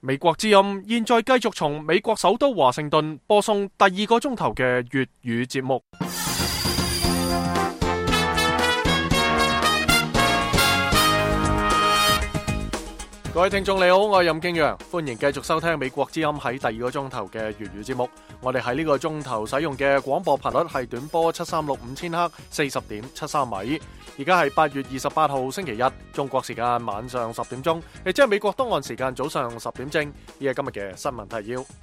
美國之音現在繼續從美國首都華盛頓播送第二個鐘頭嘅粵語節目。各位聽眾你好，我係任敬陽，歡迎繼續收聽美國之音喺第二個鐘頭嘅粵語節目。我哋喺呢個鐘頭使用嘅廣播頻率係短波7365000赫40.73米。而家係8月28號星期一，中國時間晚上10點鐘，亦即係美國東岸時間早上10點正。呢係今日嘅新聞提要。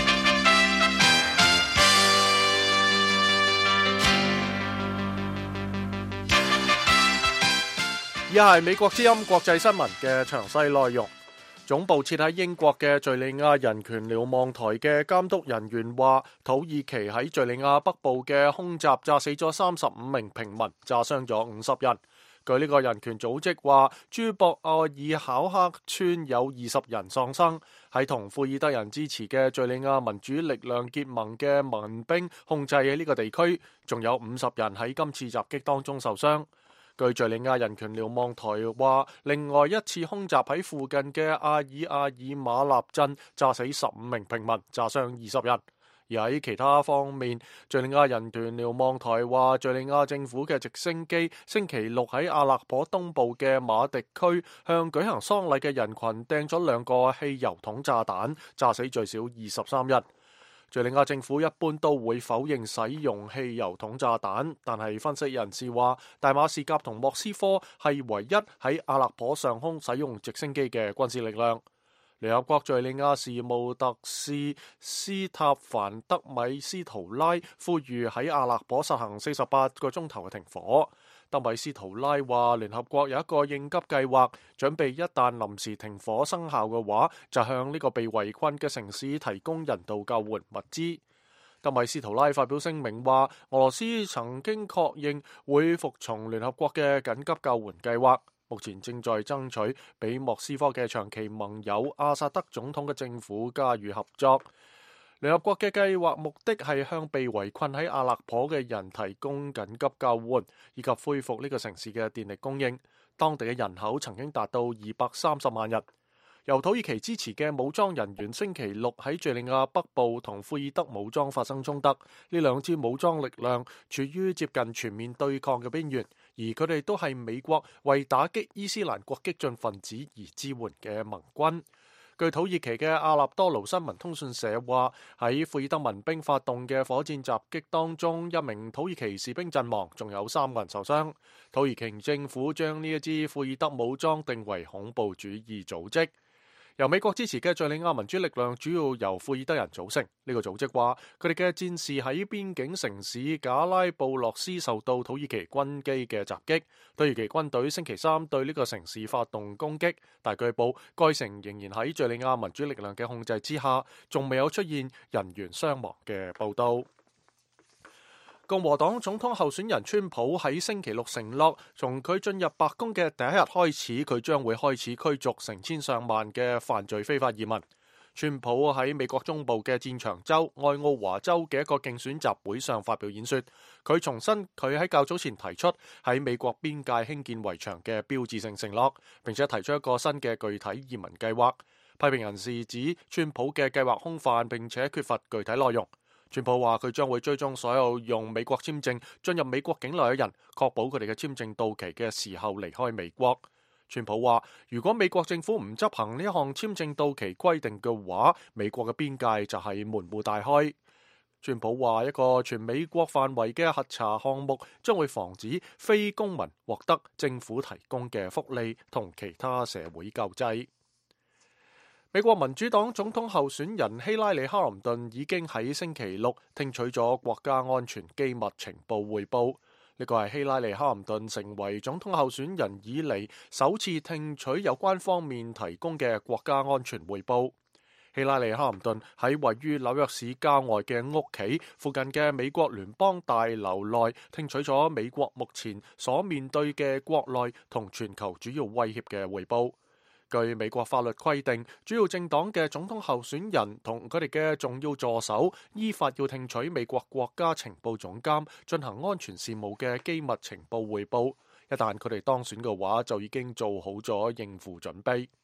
以下係美國之音國際新聞嘅詳細內容。總部設喺英國嘅敘利亞人權瞭望台嘅監督人員話，土耳其喺敘利亞北部嘅空襲炸死咗35名平民，炸傷咗50人。據呢個人權組織話，朱博阿爾考克村有20人喪生。喺同庫爾德人支持嘅敘利亞民主力量結盟嘅民兵控制喺呢個地區，仲有50人喺今次襲擊當中受傷。據敘利亞人權瞭望台話，另外一次空襲喺附近嘅阿爾馬納鎮炸死15名平民，炸傷20人。而喺其他方面，敘利亞人權瞭望台話，敘利亞政府嘅直升機星期六喺阿勒頗東部嘅馬迪區向舉行喪禮嘅人群掟咗2個汽油桶炸彈，炸死最少23人。敘利亞政府一般都會否認使用汽油桶炸彈，但係分析人士話，大馬士革同莫斯科係唯一喺阿勒頗上空使用直升機嘅軍事力量。聯合國敘利亞事務特使斯塔凡德米斯圖拉呼籲喺阿勒頗實行48個鐘頭嘅停火。德米斯圖拉話，聯合國有一個應急計劃，準備一旦臨時停火生效嘅話，就向呢個被圍困嘅城市提供人道救援物資。德米斯圖拉發表聲明話，俄羅斯曾經確認會服從聯合國嘅緊急救援計劃，目前正在爭取俾莫斯科嘅長期盟友阿薩德總統嘅政府加予合作。聯合國嘅計劃目的係向被圍困喺阿勒頗嘅人提供緊急救援，以及恢復呢個城市嘅電力供應。當地嘅人口曾經達到230萬人。由土耳其支持嘅武裝人員星期六喺敘利亞北部同庫爾德武裝發生衝突，呢兩支武裝力量處於接近全面對抗嘅邊緣，而佢哋都係美國為打擊伊斯蘭國激進分子而支援嘅盟軍。據土耳其嘅阿納多盧新聞通訊社話，喺庫爾德民兵發動嘅火箭襲擊當中，一名土耳其士兵陣亡，仲有3人受傷。土耳其政府將呢一支庫爾德武裝定為恐怖主義組織。由美國支持嘅敘利亞民主力量主要由庫爾德人組成。呢個組織話，佢哋嘅戰士喺邊境城市賈拉布洛斯受到土耳其軍機嘅襲擊。土耳其軍隊星期3對呢個城市發動攻擊，但據報該城仍然喺敘利亞民主力量嘅控制之下，仲未有出現人員傷亡嘅報道。共和黨總統候選人川普喺星期六承諾，從佢進入白宮嘅第一日開始，佢將會開始驅逐成千上萬嘅犯罪非法移民。川普喺美國中部嘅戰場州愛奧華州嘅一個競選集會上發表演說，佢重申佢喺較早前提出喺美國邊界興建圍牆嘅標誌性承諾，並且提出一個新嘅具體移民計劃。批評人士指川普嘅計劃空泛，並且缺乏具體內容。川普話佢將會追蹤所有用美國簽證進入美國境內嘅人，確保佢哋嘅簽證到期嘅時候離開美國。川普話，如果美國政府唔執行呢一項簽證到期規定嘅話，美國嘅邊界就係門戶大開。川普話，一個全美國範圍嘅核查項目將會防止非公民獲得政府提供嘅福利同其他社會救濟。美國民主黨總統候選人希拉里·哈林頓已經喺星期六聽取咗國家安全機密情報匯報。呢個係希拉里·哈林頓成為總統候選人以嚟首次聽取有關方面提供嘅國家安全匯報。希拉里·哈林頓喺位於紐約市郊外嘅屋企附近嘅美國聯邦大樓內聽取咗美國目前所面對嘅國內同全球主要威脅嘅匯報。據美國法律規定，主要政黨嘅總統候選人同佢哋嘅重要助手依法要聽取美國國家情報總監進行安全事務嘅機密情報匯報。一旦佢哋當選嘅話，就已經做好咗應付準備。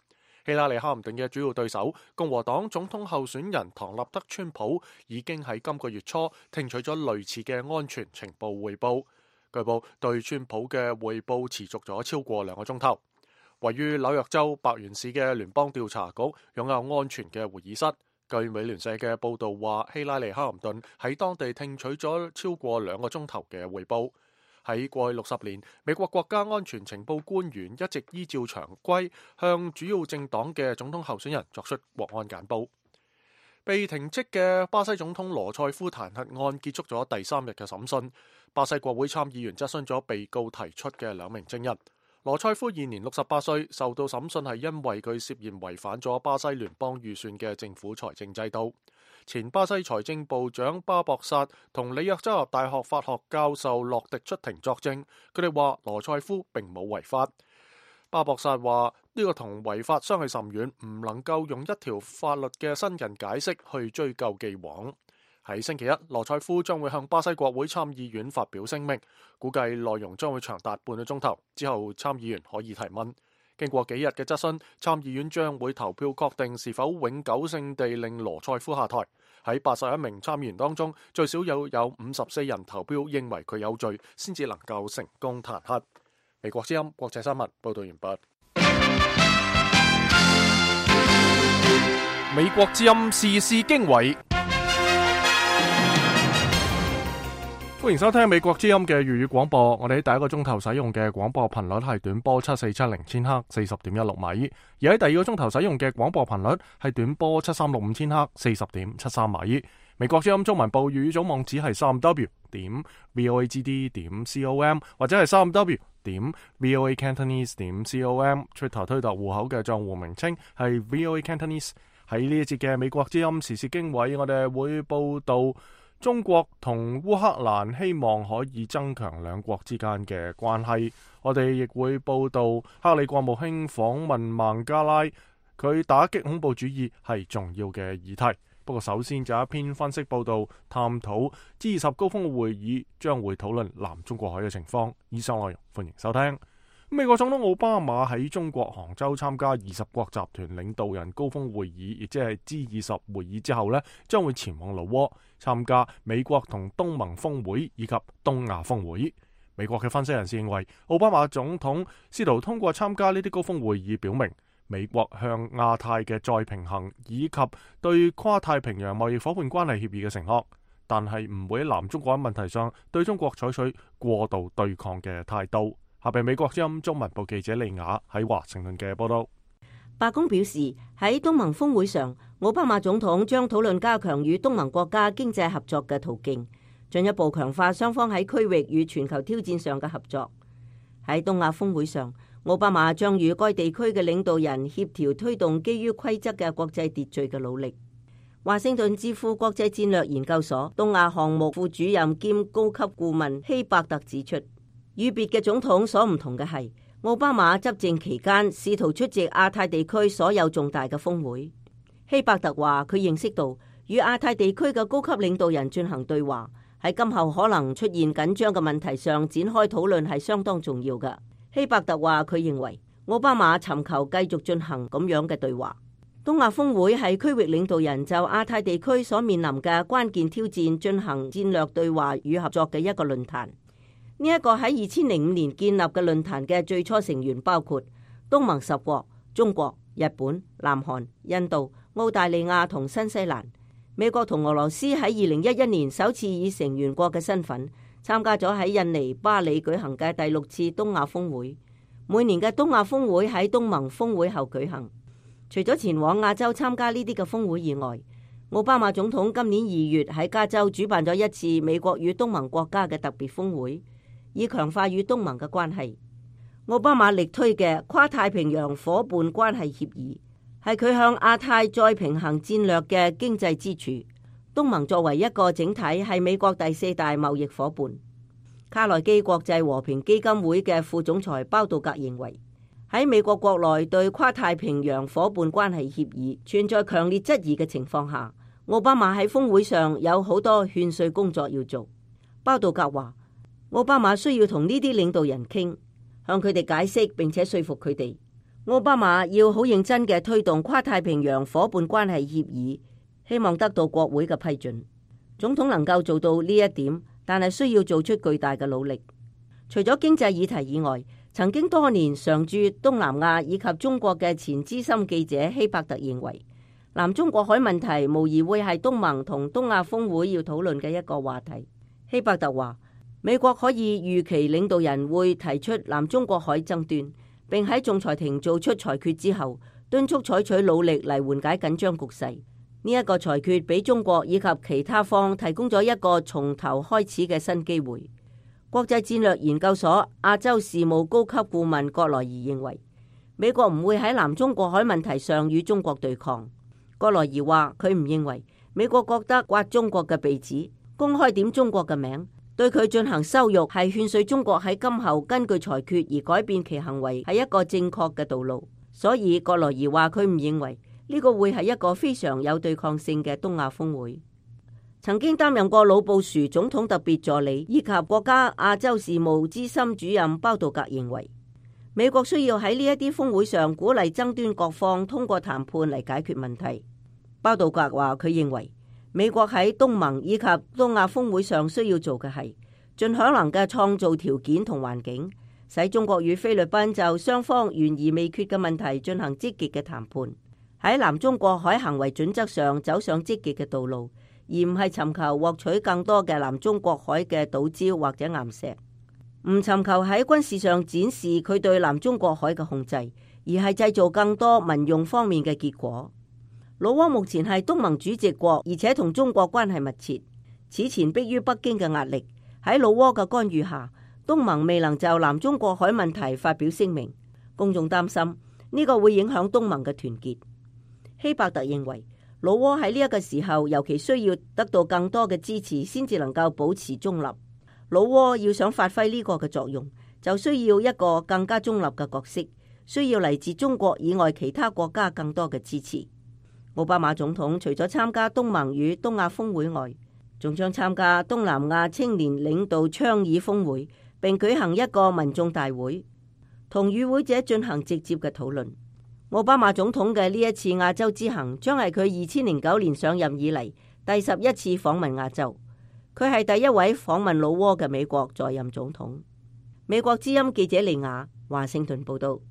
希拉里·克林頓嘅主要對手共和黨總統候選人唐納德·川普已經喺今個月初聽取咗類似嘅安全情報匯報。據報對川普嘅匯報持續咗超過2個鐘頭。位於紐約州白縣市嘅聯邦調查局擁有安全嘅會議室。據美聯社嘅報道話，希拉里·克林頓喺當地聽取咗超過2個鐘頭嘅匯報。喺過去60年，美國國家安全情報官員一直依照常規向主要政黨嘅總統候選人作出國安簡報。被停職嘅巴西總統羅塞夫彈劾案結束咗第3日嘅審訊。巴西國會參議員質詢咗被告提出嘅2名證人。羅塞夫現年68歲，受到審訊係因為佢涉嫌違反咗巴西聯邦預算嘅政府財政制度。前巴西財政部長巴博薩同里約州立大學法學教授洛迪出庭作證，佢哋話羅塞夫並冇違法。巴博薩話呢個同違法相去甚遠，唔能夠用一條法律嘅新人解釋去追究既往。喺星期一，羅塞夫將會向巴西國會參議院發表聲明，估計內容將會長達半個鐘頭，之後參議員可以提問。經過幾日嘅質詢，參議院將會投票確定是否永久性地令羅塞夫下台。喺81名參議員當中，最少有54人投票認為佢有罪，先至能夠成功彈劾。美國之音國際新聞報道完畢。美國之音時事經緯。歡迎收聽美國之音嘅粵語廣播。我哋喺第一個鐘頭使用嘅廣播頻率係短波7470千赫40.16米，而喺第二個鐘頭使用嘅廣播頻率係短波7365千赫40.73米。美國之音中文部粵語總網址係3w.voagd.com 或者係3w.voacantonese.com。Twitter 推特戶口嘅賬戶名稱係 VOA Cantonese。喺呢一節嘅美國之音時事經緯，我哋會報道中國同烏克蘭希望可以增強兩國之間嘅關係。我哋亦會報道克里國務卿訪問孟加拉，佢打擊恐怖主義係重要嘅議題。不過首先就一篇分析報道，探討 G20 高峰會議將會討論南中國海嘅情況。以上內容歡迎收聽。美國總統奧巴馬喺中國杭州參加20國集團領導人高峰會議，亦即係 G20 會議之後呢，將會前往老撾參加美國同東盟峰會以及東亞峰會。美國嘅分析人士認為，奧巴馬總統試圖通過參加呢啲高峰會議，表明美國向亞太嘅再平衡以及對跨太平洋貿易夥伴關係協議嘅承諾，但係唔會喺南中國問題上對中國採取過度對抗嘅態度。下邊美國之音中文部記者利雅喺華盛頓嘅報道。 白宮表示，喺東盟峰會上，奧巴馬總統將討論加強與東盟國家經濟合作嘅途徑，進一步強化雙方喺區域與全球挑戰上嘅合作。喺東亞峰會上，奧巴馬將與該地區嘅領導人協調推動基於規則嘅國際秩序嘅努力。華盛頓智庫國際戰略研究所東亞項目副主任兼高級顧問希伯特指出，與別嘅總統所唔同嘅係，奧巴馬執政期間試圖出席亞太地區所有重大嘅峰會。希伯特話，佢認識到與亞太地區嘅高級領導人進行對話，喺今後可能出現緊張嘅問題上展開討論係相當重要嘅。希伯特話，佢認為奧巴馬尋求繼續進行咁樣嘅對話。東亞峰會係區域領導人就亞太地區所面臨嘅關鍵挑戰進行戰略對話與合作嘅一個論壇。呢一個喺2005年建立嘅論壇嘅最初成員包括東盟10國、中國、日本、南韓、印度、澳大利亞同新西蘭。美國同俄羅斯喺2011年首次以成員國嘅身份參加咗喺印尼巴里舉行嘅第6次東亞峰會。每年嘅東亞峰會喺東盟峰會後舉行。除咗前往亞洲參加呢啲嘅峰會以外，奧巴馬總統今年2月喺加州主辦咗一次美國與東盟國家嘅特別峰會，以強化與東盟嘅關係。奧巴馬力推嘅跨太平洋夥伴關係協議係佢向亞太再平衡戰略嘅經濟支柱。東盟作為一個整體係美國第4大貿易夥伴。卡內基國際和平基金會嘅副總裁包道格認為，喺美國國內對跨太平洋夥伴關係協議存在強烈質疑嘅情況下，奧巴馬喺峰會上有好多勸說工作要做。包道格話，奧巴馬需要同呢啲領導人傾，向佢哋解釋並且說服佢哋。 奧巴馬要好認真嘅推動跨太平洋夥伴關係協議，希望得到國會嘅批准。總統能夠做到呢一點，但係需要做出巨大嘅努力。除咗經濟議題以外，曾經多年常駐東南亞以及中國嘅前資深記者希伯特認為，南中國海問題無疑會係東盟同東亞峰會要討論嘅一個話題。希伯特話，美國可以預期領導人會提出南中國海爭端，並喺仲裁庭做出裁決之後，敦促採取努力嚟緩解緊張局勢。呢一個裁決俾中國以及其他方提供咗一個從頭開始嘅新機會。國際戰略研究所亞洲事務高級顧問葛萊儀認為，美國唔會喺南中國海問題上與中國對抗。葛萊儀話，佢唔認為美國覺得刮中國嘅鼻子，公開點中國嘅名，對佢進行羞辱，係勸說中國喺今後根據裁決而改變其行為，係一個正確嘅道路。所以葛萊儀話，佢唔認為呢個會係一個非常有對抗性嘅東亞峰會。曾經擔任過老布殊總統特別助理以及國家亞洲事務資深主任包道格認為，美國需要喺呢一啲峰會上鼓勵爭端各方通過談判嚟解決問題。包道格話，佢認為美國喺東盟以及東亞峰會上需要做嘅係盡可能嘅創造條件同環境，使中國與菲律賓就雙方懸而未決嘅問題進行積極嘅談判，喺南中國海行為準則上走上積極嘅道路，而唔係尋求獲取更多嘅南中國海嘅島礁或者岩石，唔尋求喺軍事上展示佢對南中國海嘅控制，而係製造更多民用方面嘅結果。老撾目前係東盟主席國，而且同中國關係密切。此前迫於北京嘅壓力，喺老撾嘅干預下，東盟未能就南中國海問題發表聲明。公眾擔心呢個會影響東盟嘅團結。希伯特認為，老撾喺呢一個時候尤其需要得到更多嘅支持，先至能夠保持中立。老撾要想發揮呢個嘅作用，就需要一個更加中立嘅角色，需要嚟自中國以外其他國家更多嘅支持。奧巴馬總統除咗參加東盟與東亞峰會外，仲將參加東南亞青年領導倡議峰會，並舉行一個民眾大會，同與會者進行直接嘅討論。奧巴馬總統嘅呢一次亞洲之行，將係佢2009年上任以嚟第11次訪問亞洲。佢係第一位訪問老撾嘅美國在任總統。美國之音記者利亞華盛頓報道。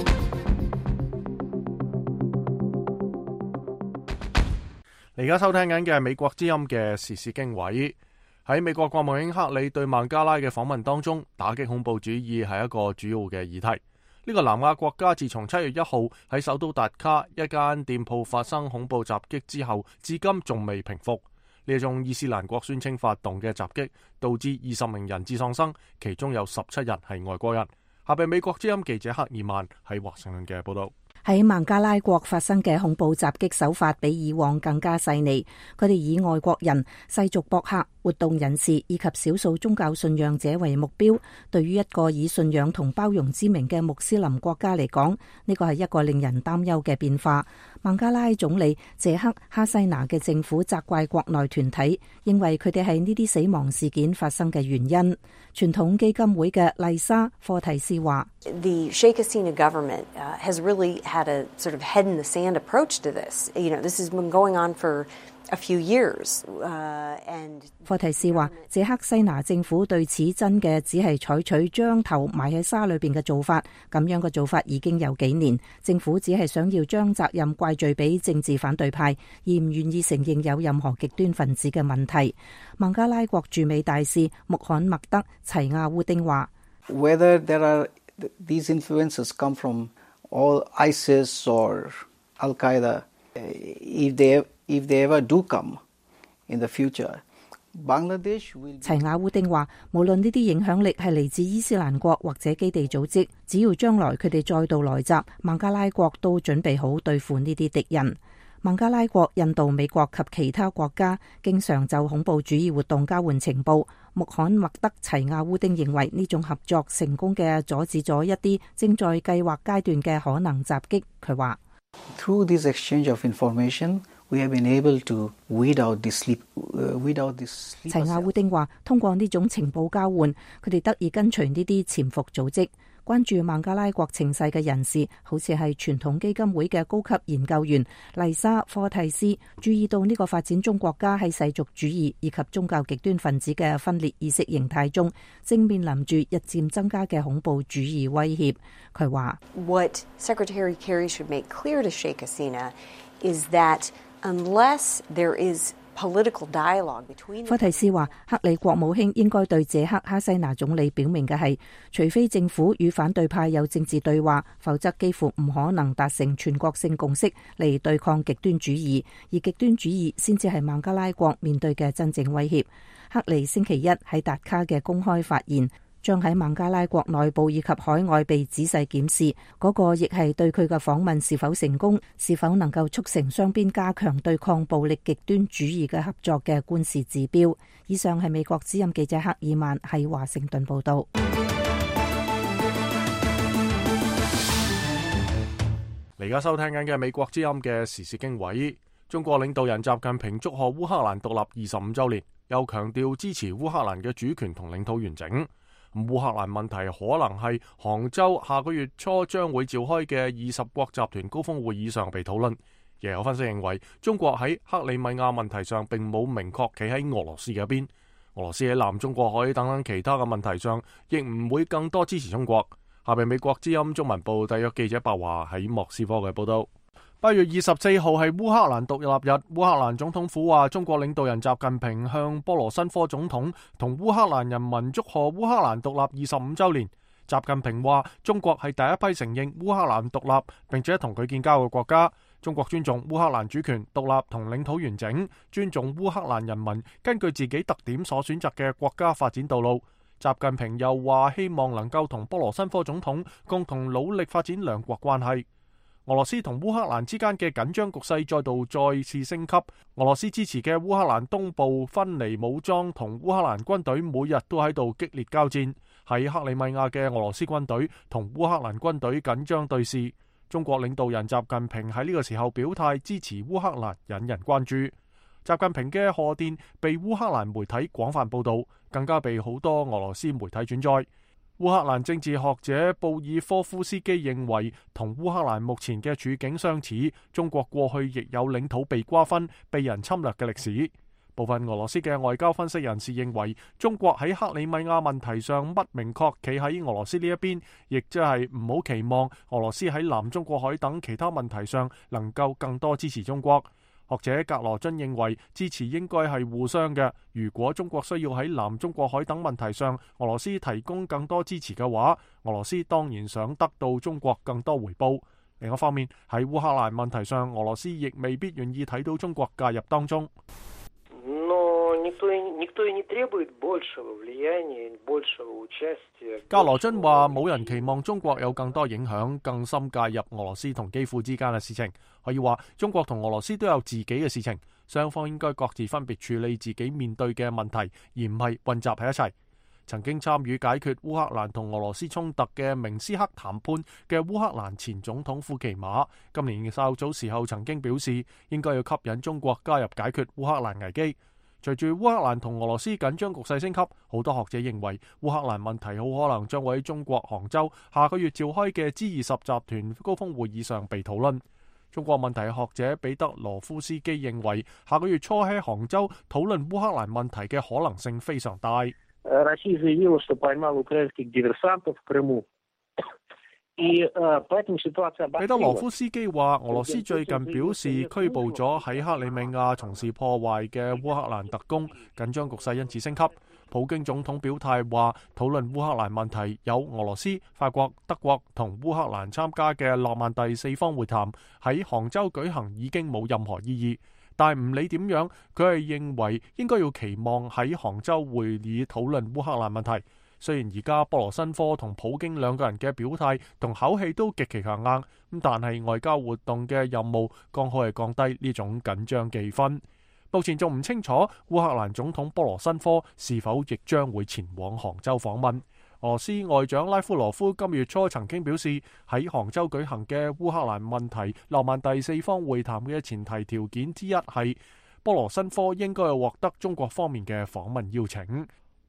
而家收聽緊嘅係美國之音嘅時事經緯。喺美國國務卿克里對孟加拉嘅訪問當中，打擊恐怖主義係一個主要嘅議題。呢個南亞國家自從7月1號喺首都達卡一間店鋪發生恐怖襲擊之後，至今仲未平復。呢種伊斯蘭國宣稱發動嘅襲擊，導致20名人質喪生，其中有17人係外國人。下邊美國之音記者克爾曼喺華盛頓嘅報道。 喺孟加拉國發生嘅恐怖襲擊手法比以往更加細膩，佢哋以外國人、世俗博客、活動人士以及少數宗教信仰者為目標。對於一個以信仰同包容之名嘅穆斯林國家嚟講，呢個係一個令人擔憂嘅變化。孟加拉總理謝克哈西拿嘅政府責怪國內團體，認為佢哋係呢啲死亡事件發生嘅原因。傳統基金會嘅麗莎科提斯話 ：The Sheikh Hasina government has really had a sort of head in the sand approach to this. You know, this has been going on for a few years. And 科提斯話，謝克西拿政府對此真嘅只係採取將頭埋喺沙裏邊嘅做法，咁樣嘅做法已經有幾年。政府只係想要將責任怪罪俾政治反對派，而唔願意承認有任何極端分子嘅問題。孟加拉國駐美大使穆罕默德齊亞烏丁話 ：Whether there are these influences come from all ISIS or Al Qaeda, if they ever do come in the future, Bangladesh will. 齊亞烏丁話：無論呢啲影響力係嚟自伊斯蘭國或者基地組織，只要將來佢哋再度來襲，孟加拉國都準備好對付呢啲敵人。孟加拉國、印度、美國及其他國家經常就恐怖主義活動交換情報。穆罕默德齊亞烏丁認為呢種合作成功嘅阻止咗一啲正在計劃階段嘅可能襲擊。佢話 ：Through this exchange of information, we have been able to weed out this sleep. 齊亞烏丁話：通過呢種情報交換，佢哋得以跟隨呢啲潛伏組織。 關注孟加拉國情勢嘅人士，好似係傳統基金會嘅高級研究員麗莎科蒂斯，注意到呢個發展中國家喺世俗主義以及宗教極端分子嘅分裂意識形態中，正面臨住日漸增加嘅恐怖主義威脅。佢話 What Secretary Kerry should make clear to Sheikh Hasina is that unless there is科蒂斯話，克里國務卿應該對謝克哈西拿總理表明嘅係，除非政府與反對派有政治對話，否則幾乎唔可能達成全國性共識嚟對抗極端主義，而極端主義先至係孟加拉國面對嘅真正威脅。克里星期一喺達卡嘅公開發言，將喺孟加拉國內部以及海外被仔細檢視，嗰個亦係對佢嘅訪問是否成功，是否能夠促成雙邊加強對抗暴力極端主義嘅合作嘅觀視指標。以上係美國之音記者克爾曼喺華盛頓報道。 你而家收聽緊嘅美國之音嘅時事經緯，中國領導人習近平祝賀烏克蘭獨立25週年，又強調支持烏克蘭嘅主權同領土完整。烏克蘭問題可能係杭州下個月初將會召開嘅20國集團高峰會議上被討論。亦有分析認為，中國喺克里米亞問題上並冇明確企喺俄羅斯嘅一邊，俄羅斯喺南中國海等等其他嘅問題上，亦唔會更多支持中國。下邊美國之音中文部特約記者白華喺莫斯科嘅報道。8月24號係烏克蘭獨立日，烏克蘭總統府話，中國領導人習近平向波羅申科總統同烏克蘭人民祝賀烏克蘭獨立25週年。習近平話，中國係第一批承認烏克蘭獨立並且同佢建交嘅國家，中國尊重烏克蘭主權、獨立同領土完整，尊重烏克蘭人民根據自己特點所選擇嘅國家發展道路。習近平又話，希望能夠同波羅申科總統共同努力發展兩國關係。俄羅斯同烏克蘭之間嘅緊張局勢再次升級。俄羅斯支持嘅烏克蘭東部分離武裝同烏克蘭軍隊每日都喺度激烈交戰。喺克里米亞嘅俄羅斯軍隊同烏克蘭軍隊緊張對峙。中國領導人習近平喺呢個時候表態支持烏克蘭，引人關注。習近平嘅賀電被烏克蘭媒體廣泛報道，更加被好多俄羅斯媒體轉載。烏克蘭政治學者布爾科夫斯基認為，同烏克蘭目前嘅處境相似，中國過去亦有領土被瓜分、被人侵略嘅歷史。部分俄羅斯嘅外交分析人士認為，中國喺克里米亞問題上不明確企喺俄羅斯呢一邊，亦即係唔好期望俄羅斯喺南中國海等其他問題上能夠更多支持中國。學者格羅津認為，支持應該係互相嘅。如果中國需要喺南中國海等問題上俄羅斯提供更多支持嘅話，俄羅斯當然想得到中國更多回報。另一方面，喺烏克蘭問題上，俄羅斯亦未必願意睇到中國介入當中。格羅津話，冇人期望中國有更多影響、更深介入俄羅斯同基輔之間嘅事情。可以話，中國同俄羅斯都有自己嘅事情，雙方應該各自分別處理自己面對嘅問題，而唔係混雜喺一齊。曾經參與解決烏克蘭同俄羅斯衝突嘅明斯克談判嘅烏克蘭前總統庫奇馬，今年稍早時候曾經表示，應該要吸引中國加入解決烏克蘭危機。隨住烏克蘭同俄羅斯緊張局勢升級，好多學者認為烏克蘭問題好可能將會喺中國杭州下個月召開嘅 G20 集團高峰會議上被討論。中國問題學者彼得羅夫斯基認為，下個月初喺杭州討論烏克蘭問題嘅可能性非常大。彼得羅夫斯基話，俄羅斯最近表示拘捕咗喺克里米亞從事破壞嘅烏克蘭特工，緊張局勢因此升級。普京總統表態話，討論烏克蘭問題有俄羅斯、法國、德國同烏克蘭參加嘅諾曼第4方會談喺杭州舉行已經冇任何意義，但唔理點樣，佢係認為應該要期望喺杭州會議討論烏克蘭問題。雖然而家波羅申科同普京兩個人嘅表態同口氣都極其強硬，咁但係外交活動嘅任務剛好係降低呢種緊張氣氛。目前仲唔清楚烏克蘭總統波羅申科是否亦將會前往杭州訪問。俄羅斯外長拉夫羅夫今月初曾經表示，喺杭州舉行嘅烏克蘭問題諾曼第4方會談嘅前提條件之一係波羅申科應該獲得中國方面嘅訪問邀請。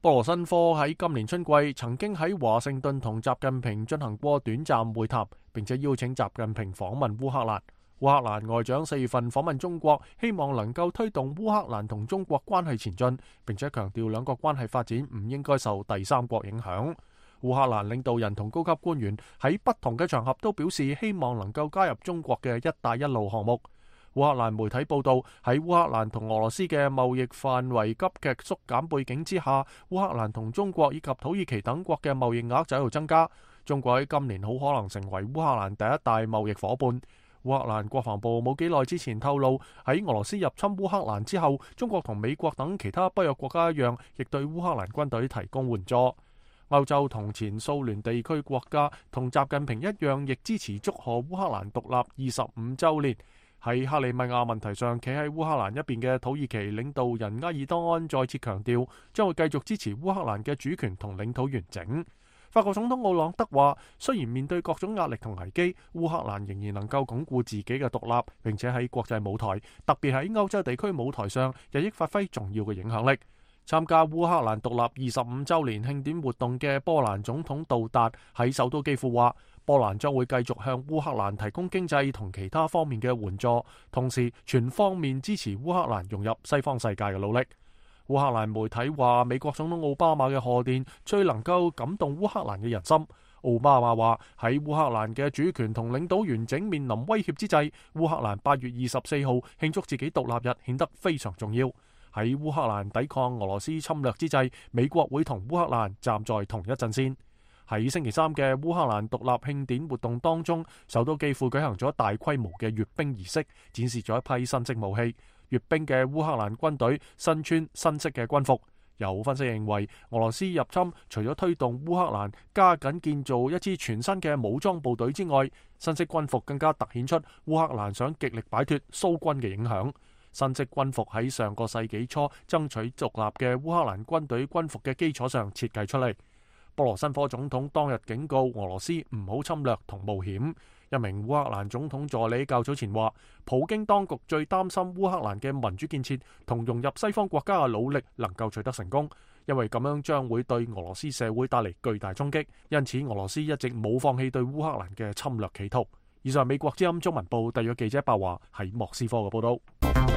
波羅申科喺今年春季曾經喺華盛頓同習近平進行過短暫會談，並且邀請習近平訪問烏克蘭。烏克蘭外長4月份訪問中國，希望能夠推動烏克蘭同中國關係前進，並且強調兩國關係發展唔應該受第三國影響。烏克蘭領導人同高級官員喺不同嘅場合都表示希望能夠加入中國嘅一帶一路項目。烏克蘭媒體報道，喺烏克蘭同俄羅斯嘅貿易範圍急劇縮減背景之下，烏克蘭同中國以及土耳其等國嘅貿易額就喺度增加。中國喺今年好可能成為烏克蘭第一大貿易夥伴。烏克蘭國防部冇幾耐之前透露，喺俄羅斯入侵烏克蘭之後，中國同美國等其他北約國家一樣，亦對烏克蘭軍隊提供援助。歐洲同前蘇聯地區國家同習近平一樣，亦支持祝賀烏克蘭獨立25週年。喺克里米亞問題上企喺烏克蘭一邊嘅土耳其領導人埃爾多安再次強調，將會繼續支持烏克蘭嘅主權同領土完整。法國總統奧朗德話，雖然面對各種壓力同危機，烏克蘭仍然能夠鞏固自己嘅獨立，並且喺國際舞台，特別喺歐洲地區舞台上，日益發揮重要嘅影響力。參加烏克蘭獨立25週年慶典活動嘅波蘭總統杜達喺首都基輔話，波蘭將會繼續向烏克蘭提供經濟同其他方面嘅援助，同時全方面支持烏克蘭融入西方世界嘅努力。烏克蘭媒體話，美國總統奧巴馬嘅賀電最能夠感動烏克蘭嘅人心。奧巴馬話，喺烏克蘭嘅主權同領土完整面臨威脅之際，烏克蘭8月24號慶祝自己獨立日顯得非常重要。喺烏克蘭抵抗俄羅斯侵略之際，美國會同烏克蘭站在同一陣線。喺星期三嘅烏克蘭獨立慶典活動當中，首都基輔舉行咗大規模嘅閱兵儀式，展示咗一批新式武器。閱兵嘅烏克蘭軍隊身穿新式嘅軍服。有分析認為，俄羅斯入侵除咗推動烏克蘭加緊建造一支全新嘅武裝部隊之外，新式軍服更加凸顯出烏克蘭想極力擺脫蘇軍嘅影響。新式軍服喺上個世紀初爭取獨立嘅烏克蘭軍隊軍服嘅基礎上設計出嚟。波羅申科總統當日警告俄羅斯唔好侵略同冒險。一名烏克蘭總統助理較早前話，普京當局最擔心烏克蘭嘅民主建設同融入西方國家嘅努力能夠取得成功，因為咁樣將會對俄羅斯社會帶嚟巨大衝擊。因此，俄羅斯一直冇放棄對烏克蘭嘅侵略企圖。以上係美國之音中文部特約記者白華喺莫斯科嘅報道。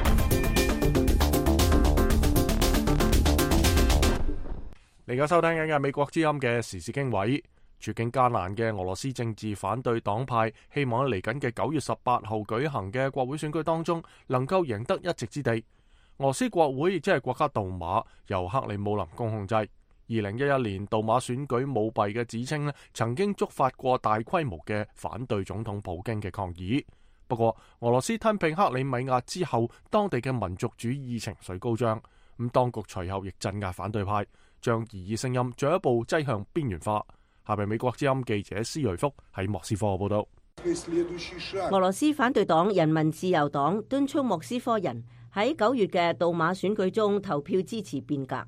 你而家收聽緊嘅美國之音嘅時事經緯。處境艱難嘅俄羅斯政治反對黨派希望喺嚟緊嘅9月18號舉行嘅國會選舉當中能夠贏得一席之地。俄羅斯國會亦即係國家杜馬，由克里姆林宮控制。2011年杜馬選舉舞弊嘅指稱曾經觸發過大規模嘅反對總統普京嘅抗議。不過俄羅斯吞併克里米亞之後，當地嘅民族主義情緒高漲，咁當局隨後亦鎮壓反對派，將異議聲音進一步擠向邊緣化。下邊美國之音記者施瑞福喺莫斯科報道。 俄羅斯反對黨人民自由黨敦促莫斯科人喺9月嘅杜馬選舉中投票支持變革。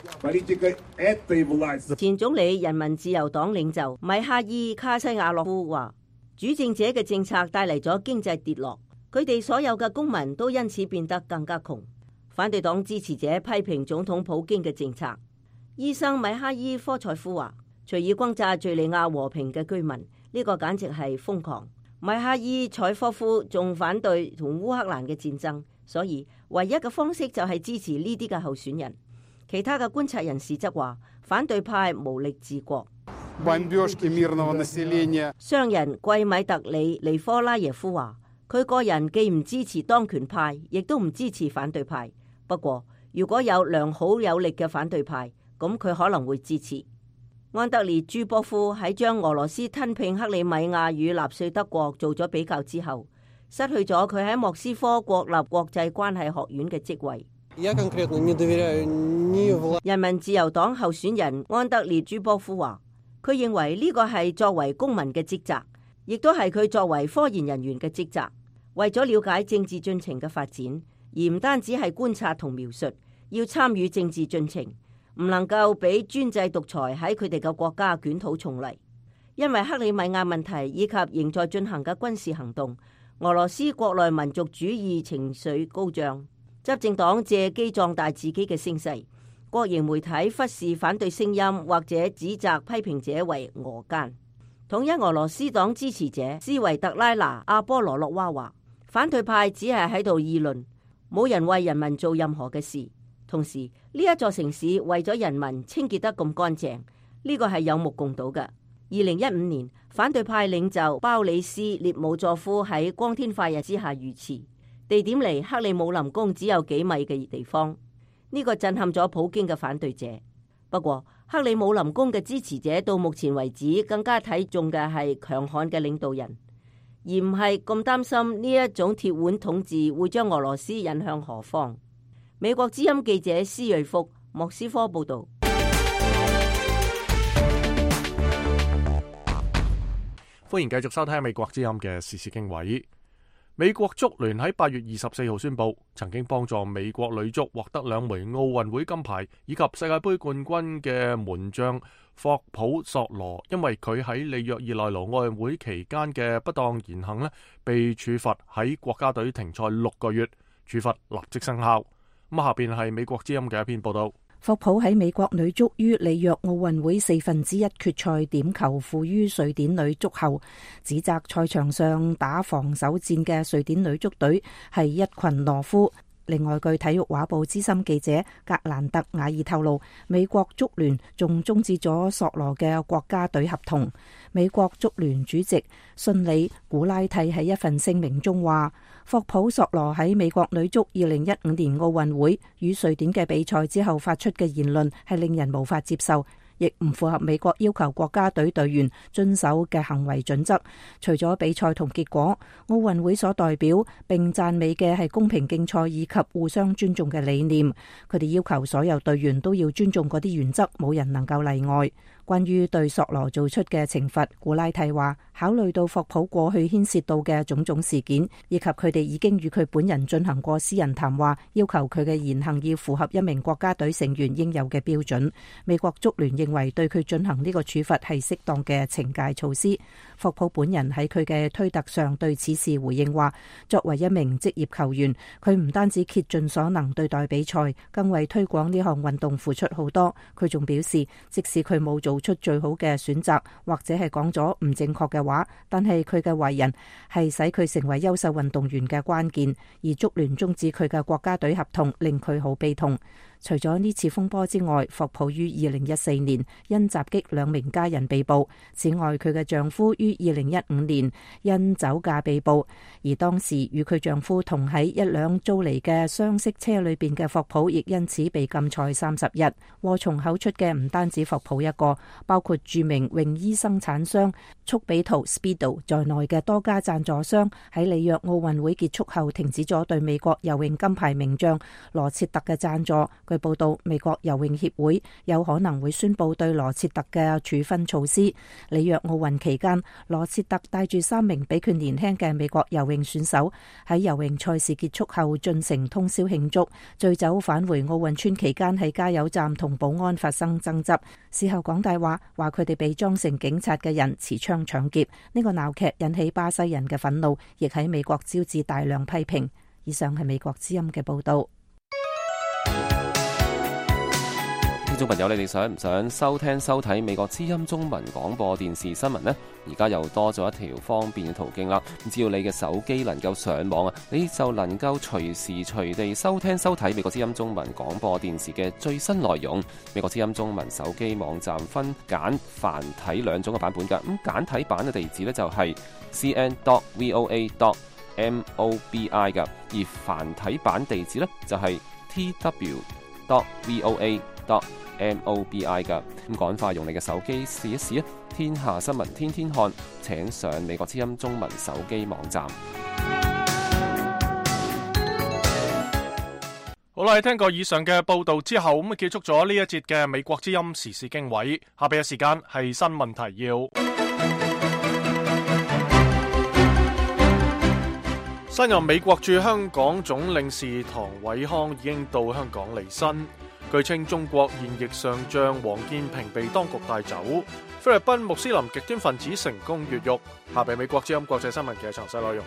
前總理人民自由黨領袖米哈伊卡西亞洛夫話，主政者嘅政策帶嚟咗經濟跌落，佢哋所有嘅公民都因此變得更加窮。反對黨支持者批評總統普京嘅政策。醫生米哈伊科塞夫話，隨意轟炸敘利亞和平嘅居民，呢個簡直係瘋狂。米哈伊采科夫仲反對同烏克蘭嘅戰爭，所以唯一嘅方式就係支持呢啲嘅候選人。其他嘅觀察人士則話，反對派無力治國。商人季米特里尼科拉耶夫話，佢個人既唔支持當權派，亦都唔支持反對派。不過，如果有良好有力嘅反對派，咁佢可能會支持。安德烈朱波夫喺將俄羅斯吞併克里米亞與納粹德國做咗比較之後，失去咗佢喺莫斯科國立國際關係學院嘅職位。人民自由黨候選人安德烈朱波夫話，佢認為呢個係作為公民嘅職責，亦都係佢作為科研人員嘅職責，為咗了解政治進程嘅發展，而唔單止係觀察同描述，要參與政治進程。唔能夠俾專制獨裁喺佢哋嘅國家捲土重嚟，因為克里米亞問題以及仍在進行嘅軍事行動，俄羅斯國內民族主義情緒高漲，執政黨借機壯大自己嘅聲勢， 國營媒體忽視反對聲音或者指責批評者為俄奸。統一俄羅斯黨支持者斯維特拉娜·阿波羅洛娃話，反對派只係喺度議論，冇人為人民做任何嘅事。同時，呢一座城市為咗人民清潔得咁乾淨，呢個係有目共睹嘅。2015年，反對派領袖鮑里斯·列姆佐夫喺光天化日之下遇刺，地點離克里姆林宮只有幾米嘅地方。呢個震撼咗普京嘅反對者。不過，克里姆林宮嘅支持者到目前為止更加睇重嘅係強悍嘅領導人，而唔係咁擔心呢一種鐵腕統治會將俄羅斯引向何方。美國之音記者施瑞福莫斯科報道。 歡迎繼續收聽美國之音嘅時事經緯。美國足聯喺8月24號宣布，曾經幫助美國女足獲得2枚奧運會金牌以及世界盃冠軍嘅門將霍普索羅，因為佢喺里約熱內盧奧運會期間嘅不當言行被處罰喺國家隊停賽6個月，處罰立即生效。咁下邊係美國之音嘅一篇報道。 霍普喺美國女足於里約奧運會1/4決賽點球負於瑞典女足後，指責賽場上打防守戰嘅瑞典女足隊係一群懦夫。另外，據體育畫報資深記者格蘭特瓦爾透露，美國足聯仲終止咗索羅嘅國家隊合同。美國足聯主席遜里古拉蒂喺一份聲明中話，霍普索羅喺美國女足2015年奧運會與瑞典嘅比賽之後發出嘅言論係令人無法接受，亦唔符合美國要求國家隊隊員遵守嘅行為準則。除咗比賽同結果，奧運會所代表並讚美嘅係公平競賽以及互相尊重嘅理念。佢哋要求所有隊員都要尊重嗰啲原則，冇人能夠例外。關於對索羅做出嘅懲罰，古拉蒂話，考慮到霍普過去牽涉到嘅種種事件，以及佢哋已經與佢本人進行過私人談話，要求佢嘅言行要符合一名國家隊成員應有嘅標準。美國足聯認為對佢進行呢個處罰係適當嘅懲戒措施。霍普本人喺佢嘅推特上對此事回應話，作為一名職業球員，佢唔單止竭盡所能對待比賽，更為推廣呢項運動付出好多。佢仲表示，即使佢冇做出最好嘅選擇，或者係講咗唔正確嘅話，但係佢嘅為人係使佢成為優秀運動員嘅關鍵。而足聯終止佢嘅國家隊合同，令佢好悲痛。除咗呢次風波之外，霍普於2014年因襲擊2名家人被捕。此外，佢嘅丈夫於2015年因酒駕被捕，而當時與佢丈夫同喺一輛租嚟嘅雙色車裏邊嘅霍普，亦因此被禁賽30日。禍從口出嘅唔單止霍普一個，包括著名泳衣生產商速比圖 Speedo 在內嘅多家贊助商喺里約奧運會結束後停止咗對美國游泳金牌名將羅切特嘅贊助。據報道，美國游泳協會有可能會宣布對羅切特嘅處分措施。里約奧運期間，羅切特帶住3名比佢年輕嘅美國游泳選手喺游泳賽事結束後進城通宵慶祝，醉酒返回奧運村期間喺加油站同保安發生爭執，事後講大話，話佢哋被裝成警察嘅人持槍搶劫。呢個鬧劇引起巴西人嘅憤怒，亦喺美國招致大量批評。以上係美國之音嘅報道。 聽眾朋友，你哋想唔想收聽收睇美國之音中文廣播電視新聞呢？而家又多咗一條方便嘅途徑啦！只要你嘅手機能夠上網啊，你就能夠隨時隨地收聽收睇美國之音中文廣播電視嘅最新內容。美國之音中文手機網站分簡繁體2種嘅版本㗎。咁簡體版嘅地址呢，就係 cn.voa.mobi 㗎，而繁體版地址呢，就係 tw.voa.mobi 噶。咁趕快用你嘅手機試一試啊！天下新聞天天看，請上美國之音中文手機網站。 好啦，聽過以上嘅報道之後，咁結束咗呢一節嘅美國之音時事經緯。下邊嘅時間係新聞提要。新任美國駐香港總領事唐偉康已經到香港離新。據稱，中國現役上將王建平被當局帶走。菲律賓穆斯林極端分子成功越獄。下邊美國之音國際新聞嘅詳細內容。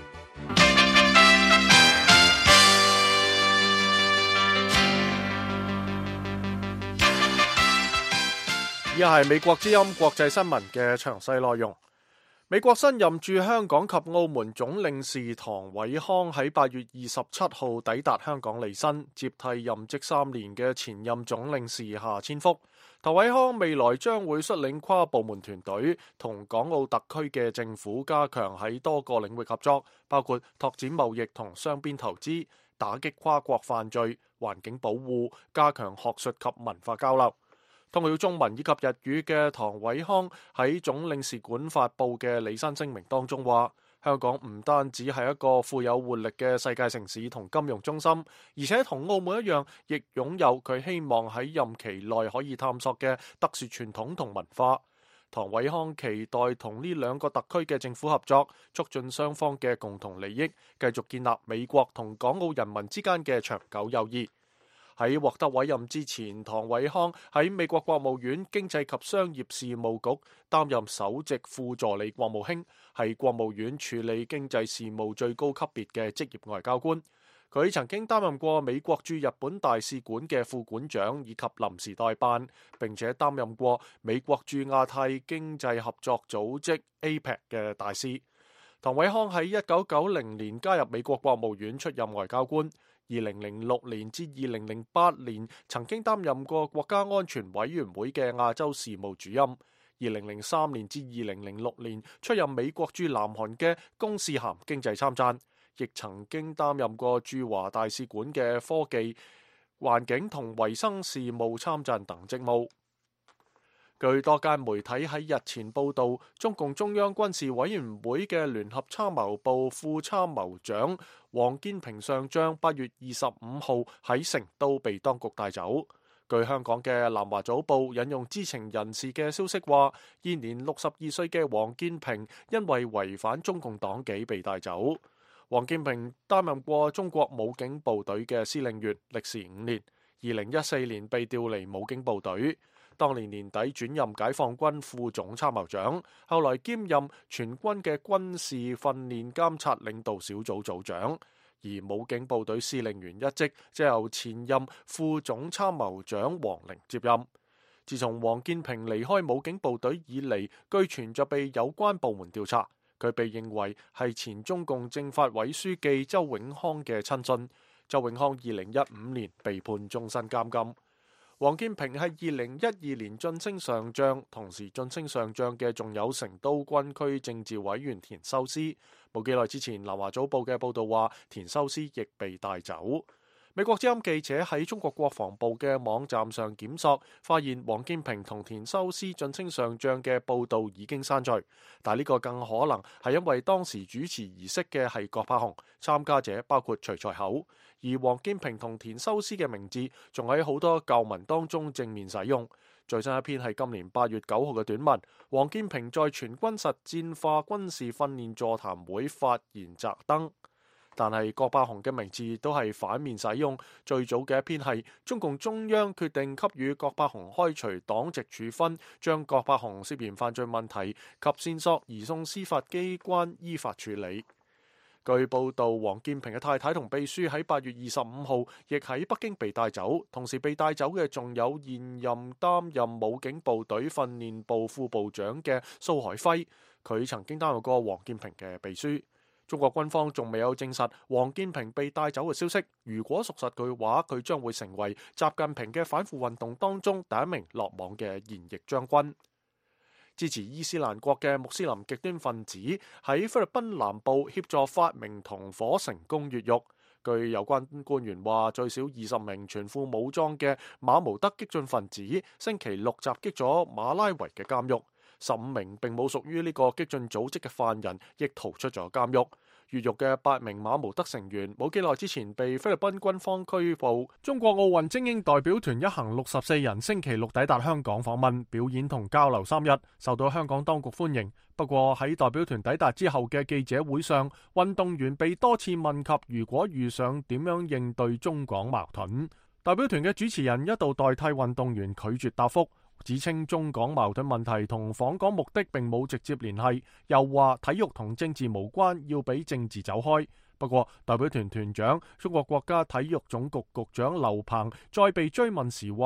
以下係美國之音國際新聞嘅詳細內容。美國新任駐香港及澳門總領事唐偉康喺8月27號抵達香港履新，接替任職3年嘅前任總領事夏千福。唐偉康未來將會率領跨部門團隊，同港澳特區嘅政府加強喺多個領域合作，包括拓展貿易同雙邊投資、打擊跨國犯罪、環境保護、加強學術及文化交流。通曉中文以及日語嘅唐偉康喺總領事館發布嘅履新聲明當中話，香港唔單止係一個富有活力嘅世界城市同金融中心，而且同澳門一樣，亦擁有佢希望喺任期內可以探索嘅特殊傳統同文化。唐偉康期待同呢兩個特區嘅政府合作，促進雙方嘅共同利益，繼續建立美國同港澳人民之間嘅長久友誼。喺獲得委任之前，唐偉康喺美國國務院經濟及商業事務局擔任首席副助理國務卿，係國務院處理經濟事務最高級別嘅職業外交官。佢曾經擔任過美國駐日本大使館嘅副館長以及臨時代辦，並且擔任過美國駐亞太經濟合作組織 APEC 嘅大使。唐偉康喺1990年加入美國國務院出任外交官。2006年至2008年曾經擔任過國家安全委員會嘅亞洲事務主任。2003年至2006年出任美國駐南韓嘅公使銜經濟參贊，亦曾經擔任過駐華大使館嘅科技、環境同衛生事務參贊等職務。據多間媒體喺日前報道，中共中央軍事委員會嘅聯合參謀部副參謀長王建平上將8月25號喺成都被當局帶走。據香港嘅南華早報引用知情人士嘅消息話，現年62歲嘅王建平因為違反中共黨紀被帶走。王建平擔任過中國武警部隊嘅司令員，歷時5年。2014年被調離武警部隊。當年年底轉任解放軍副總參謀長，後來兼任全軍嘅軍事訓練監察領導小組組長，而武警部隊司令員一職則由前任副總參謀長王寧接任。自從王建平離開武警部隊以嚟，據傳就被有關部門調查，佢被認為係前中共政法委書記周永康嘅親信。周永康2015年被判終身監禁。王建平係2012年晉升上將，同時晉升上將嘅仲有成都軍區政治委員田修斯。冇幾耐之前，南華早報嘅報道話，田修斯亦被帶走。美國之音記者喺中國國防部嘅網站上檢索，發現王建平同田修斯晉升上將嘅報道已經刪除，但呢個更可能係因為當時主持儀式嘅係葛柏雄，參加者包括徐才厚，而王建平同田修斯嘅名字仲喺好多舊文當中正面使用。最新一篇係今年8月9號嘅短文，王建平在全軍實戰化軍事訓練座談會發言摘燈。但係葛柏雄嘅名字都係反面使用。最早嘅一篇係中共中央決定給予葛柏雄開除黨籍處分，將葛柏雄涉嫌犯罪問題及線索移送司法機關依法處理。據報道，王建平嘅太太同秘書喺8月25號亦喺北京被帶走，同時被帶走嘅仲有現任擔任武警部隊訓練部副部長嘅蘇海輝，佢曾經擔任過王建平嘅秘書。中國軍方仲未有證實王建平被帶走嘅消息，如果屬實嘅話，佢將會成為習近平嘅反腐運動當中第一名落網嘅現役將軍。支持伊斯蘭國嘅穆斯林極端分子喺菲律賓南部協助發明同伙成功越獄。據有關官員話，最少20名全副武裝嘅馬毛德激進分子星期六襲擊咗馬拉維嘅監獄。15名並冇屬於呢個激進組織嘅犯人亦逃出咗監獄。越獄嘅8名馬毛德成員冇幾耐之前被菲律賓軍方拘捕。中國奧運精英代表團一行64人星期六抵達香港訪問、表演同交流3日，受到香港當局歡迎。不過喺代表團抵達之後嘅記者會上，運動員被多次問及如果遇上點樣應對中港矛盾。代表團嘅主持人一度代替運動員拒絕答覆，指稱中港矛盾問題同訪港目的並冇直接聯繫，又話體育同政治無關，要俾政治走開。不過代表團團長中國國家體育總局局長劉鵬再被追問時話，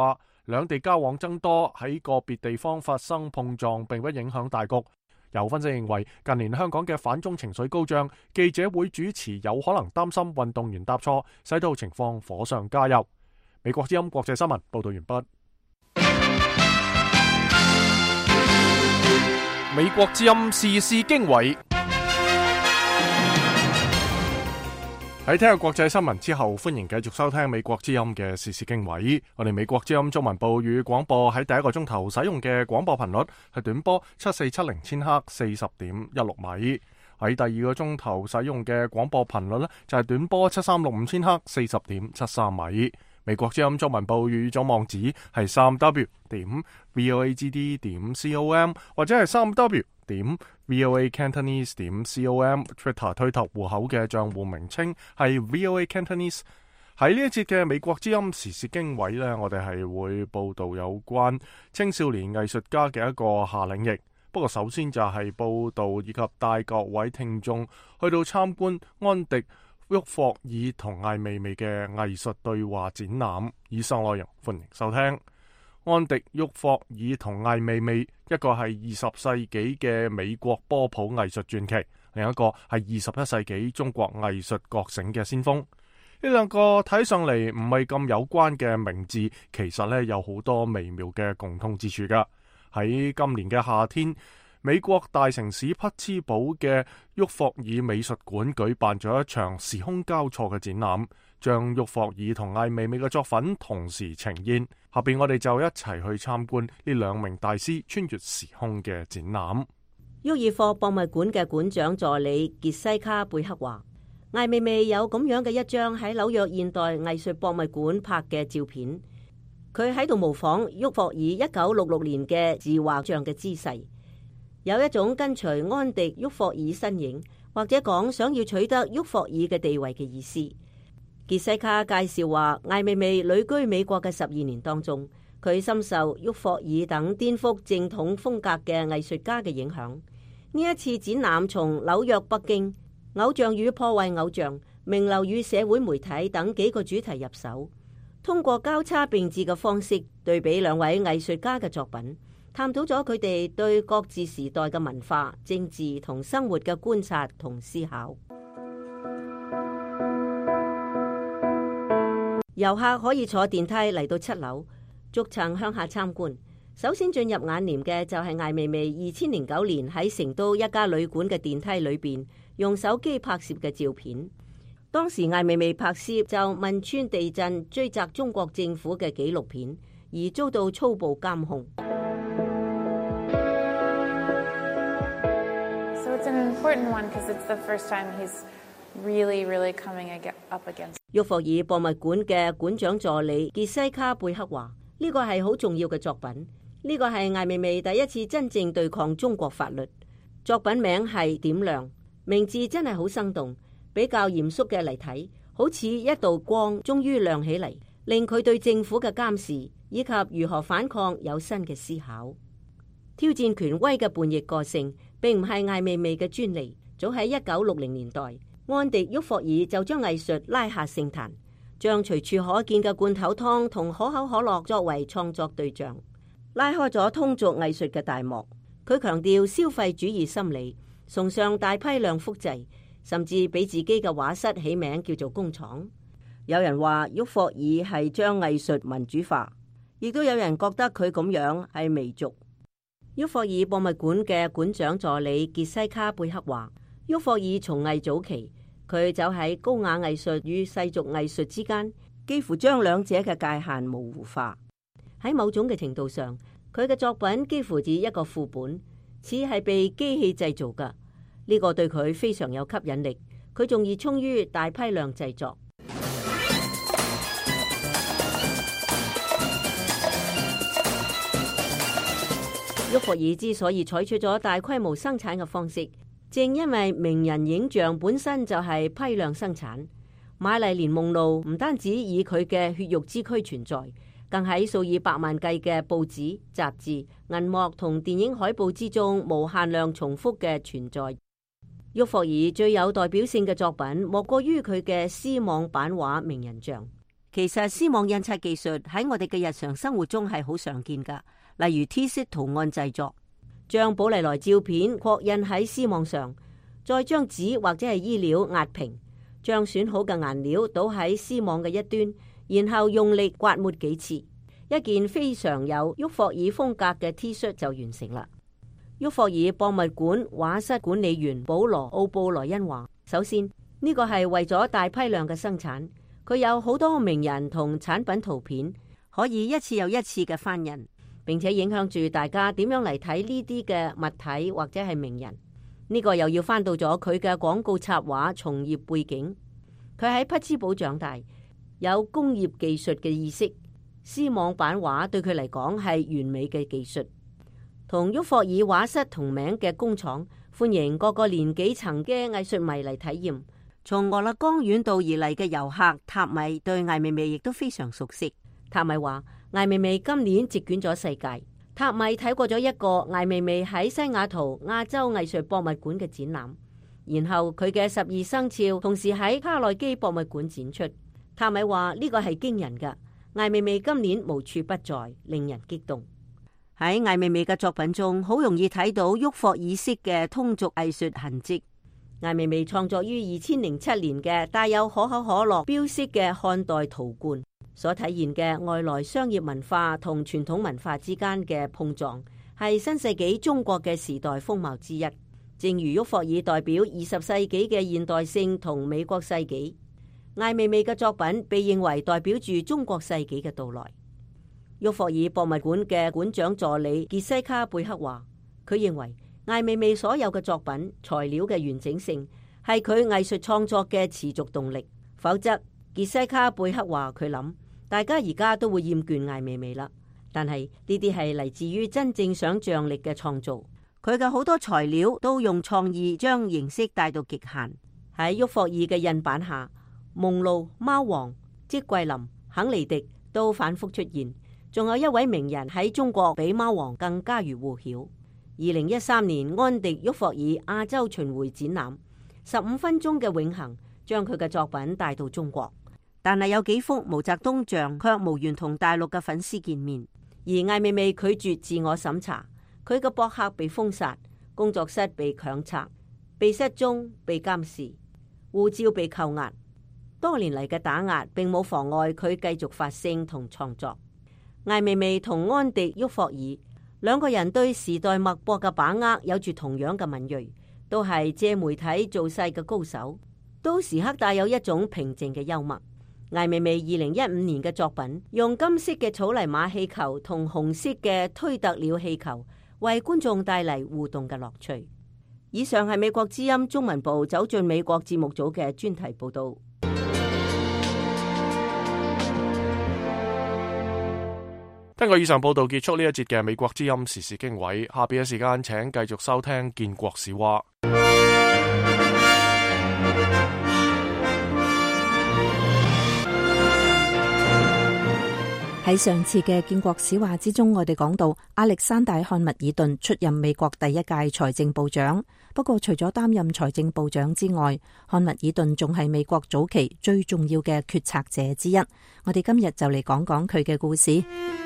兩地交往增多，喺個別地方發生碰撞並不影響大局。有分析認為，近年香港嘅反中情緒高漲，記者會主持有可能擔心運動員答錯，使到情況火上加油。美國之音國際新聞報道完畢。美國之音時事經緯。喺聽日國際新聞之後，歡迎繼續收聽美國之音嘅時事經緯。我哋美國之音中文部語廣播喺第一個鐘頭使用嘅廣播頻率係短波7470千赫40.16米，喺第二個鐘頭使用嘅廣播頻率呢就係短波7365千赫40.73米。美國之音中文部語總網址係3w.voagd.com 或者係3w.voacantonese.com。 Twitter 推特戶口嘅賬戶名稱係 VOA Cantonese。 喺呢一節嘅美國之音時事經緯呢，我哋係會報道有關青少年藝術家嘅一個夏令營。不過首先就係報道以及帶各位聽眾去到參觀安迪沃霍爾同艾未未嘅藝術對話展覽。以上內容歡迎收聽。安迪沃霍爾同艾未未，一個係20世紀嘅美國波普藝術傳奇，另一個係21世紀中國藝術覺醒嘅先鋒。呢兩個睇上嚟唔係咁有關嘅名字，其實呢有好多微妙嘅共通之處㗎。喺今年嘅夏天，美國大城市匹茲堡嘅沃霍爾美術館舉辦咗一場時空交錯嘅展覽，將沃霍爾同艾未未嘅作品同時呈現。下邊我哋就一齊去參觀呢兩名大師穿越時空嘅展覽。 沃爾霍博物館嘅館長助理傑西卡貝克話，艾未未有咁樣嘅一張喺紐約現代藝術博物館拍嘅照片，佢喺度模仿沃霍爾1966年嘅自畫像嘅姿勢，有一種跟隨安迪沃霍爾身影，或者講想要取得沃霍爾嘅地位嘅意思。傑西卡介紹話，艾未未旅居美國嘅12年當中，佢深受沃霍爾等顛覆正統風格嘅藝術家嘅影響。呢一次展覽從紐約、北京、偶像與破壞偶像、名流與社會媒體等幾個主題入手，通過交叉並置嘅方式對比兩位藝術家嘅作品，探討咗佢哋對各自時代嘅文化、政治同生活嘅觀察同思考。遊客可以坐電梯嚟到7樓，逐層向下參觀。首先進入眼簾嘅就係艾未未2009年喺成都一家旅館嘅電梯裏邊用手機拍攝嘅照片。當時艾未未拍攝就汶川地震追責中國政府嘅紀錄片，而遭到粗暴監控。 So it's an important one because it's the first time he's really coming up against。 沃霍爾博物館嘅館長助理傑西卡貝克話：呢個係好重要嘅作品，呢個係艾未未第一次真正對抗中國法律。作品名係點亮，名字真係好生動。比較嚴肅嘅嚟睇，好似一道光終於亮起嚟，令佢對政府嘅監視以及如何反抗有新嘅思考。挑戰權威嘅叛逆個性並唔係艾未未嘅專利，早喺1960年代。安迪沃霍爾就將藝術拉下聖壇，將隨處可見嘅罐頭湯同可口可樂作為創作對象，拉開咗通俗藝術嘅大幕。佢強調消費主義心理，崇尚大批量複製，甚至俾自己嘅畫室起名叫做工廠。有人話沃霍爾係將藝術民主化，亦都有人覺得佢咁樣係媚俗。沃霍爾博物館嘅館長助理傑西卡貝克話，沃霍爾從藝早期，佢走喺高雅藝術與世俗藝術之間，幾乎將兩者嘅界限模糊化。喺某種嘅程度上，佢嘅作品幾乎似一個副本，似係被機器製造㗎。呢個對佢非常有吸引力。佢仲熱衷於大批量製作。沃霍爾之所以採取咗大規模生產嘅方式，正因為名人影像本身就係批量生產。瑪麗蓮夢露唔單止以佢嘅血肉之軀存在，更喺數以百萬計嘅報紙、雜誌、銀幕同電影海報之中無限量重複嘅存在。沃霍爾最有代表性嘅作品莫過於佢嘅絲網版畫名人像。 其實絲網印刷技術喺我哋嘅日常生活中係好常見噶，例如 T 恤圖案製作，將寶麗來照片擴印喺絲網上，再將紙或者係衣料壓平，將選好嘅顏料倒喺絲網嘅一端，然後用力刮抹幾次，一件非常有沃霍爾風格嘅 T 恤就完成啦。沃霍爾博物館畫室管理員保羅奧布萊恩話：首先呢個係為咗大批量嘅生產，佢有好多名人同產品圖片，可以一次又一次嘅翻印，並且影響住大家點樣嚟睇呢啲嘅物體或者係名人。呢個又要翻到咗佢嘅廣告插畫從業背景，佢喺匹茲堡長大，有工業技術嘅意識，絲網版畫對佢嚟講係完美嘅技術。同沃霍爾畫室同名嘅工廠歡迎各個年紀層嘅藝術迷嚟體驗。從俄勒岡遠道而嚟嘅遊客塔米對艾未未亦都非常熟悉。塔米話艾未未今年席捲咗世界。塔米睇過咗一個艾未未喺西雅圖亞洲藝術博物館嘅展覽，然後佢嘅12生肖同時喺卡內基博物館展出。塔米話呢個係驚人噶，艾未未今年無處不在，令人激動。喺艾未未嘅作品中，好容易睇到沃霍爾式嘅通俗藝術痕跡。艾未未創作於2007年嘅帶有可口可樂標識嘅漢代陶罐，所體現嘅外來商業文化同傳統文化之間嘅碰撞，係新世紀中國嘅時代風貌之一。正如沃霍爾代表20世紀嘅現代性同美國世紀，艾未未嘅作品被認為代表住中國世紀嘅到來。沃霍爾博物館嘅館長助理傑西卡貝克話，佢認為艾未未所有嘅作品材料嘅完整性係佢藝術創作嘅持續動力，否則傑西卡貝克話佢諗大家而家都會厭倦艾未未啦。但係呢啲係嚟自於真正想象力嘅創造，佢嘅好多材料都用創意將形式帶到極限。喺沃霍爾嘅印版下，夢露、貓王、積桂林、肯尼迪都反覆出現。仲有一位名人喺中國比貓王更家喻戶曉。2013年安迪沃霍爾亞洲巡迴展覽，15分鐘嘅永恆將佢嘅作品帶到中國，但係有幾幅毛澤東像卻無緣同大陸嘅粉絲見面。而艾未未拒絕自我審查，佢嘅博客被封殺，工作室被強拆，被失蹤、被監視，護照被扣押。多年嚟嘅打壓並冇妨礙佢繼續發聲同創作。艾未未同安迪沃霍爾兩個人對時代脈搏嘅把握有住同樣嘅敏銳，都係借媒體造勢嘅高手，都時刻帶有一種平靜嘅幽默。艾未未2015年嘅作品用金色嘅草泥馬氣球同紅色嘅推特鳥氣球為觀眾帶嚟互動嘅樂趣。以上係美國之音中文部走進美國節目組嘅專題報道。 根據以上報道結束呢一節嘅美國之音時事經緯，下邊嘅時間請繼續收聽建國史話。 喺上次嘅建國史話之中，我哋講到亞歷山大漢密爾頓出任美國第一屆財政部長。不過除咗擔任財政部長之外，漢密爾頓仲係美國早期最重要嘅決策者之一。我哋今日就嚟講講佢嘅故事。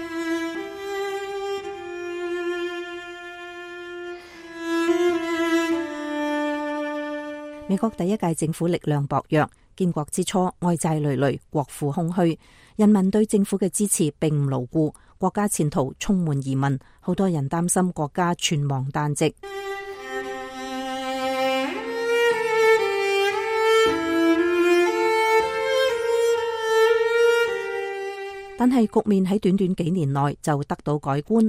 美國第一屆政府力量薄弱，建國之初外債累累，國庫空虛，人民對政府嘅支持並唔牢固，國家前途充滿疑問，好多人擔心國家存亡旦夕。但係局面喺短短幾年內就得到改觀。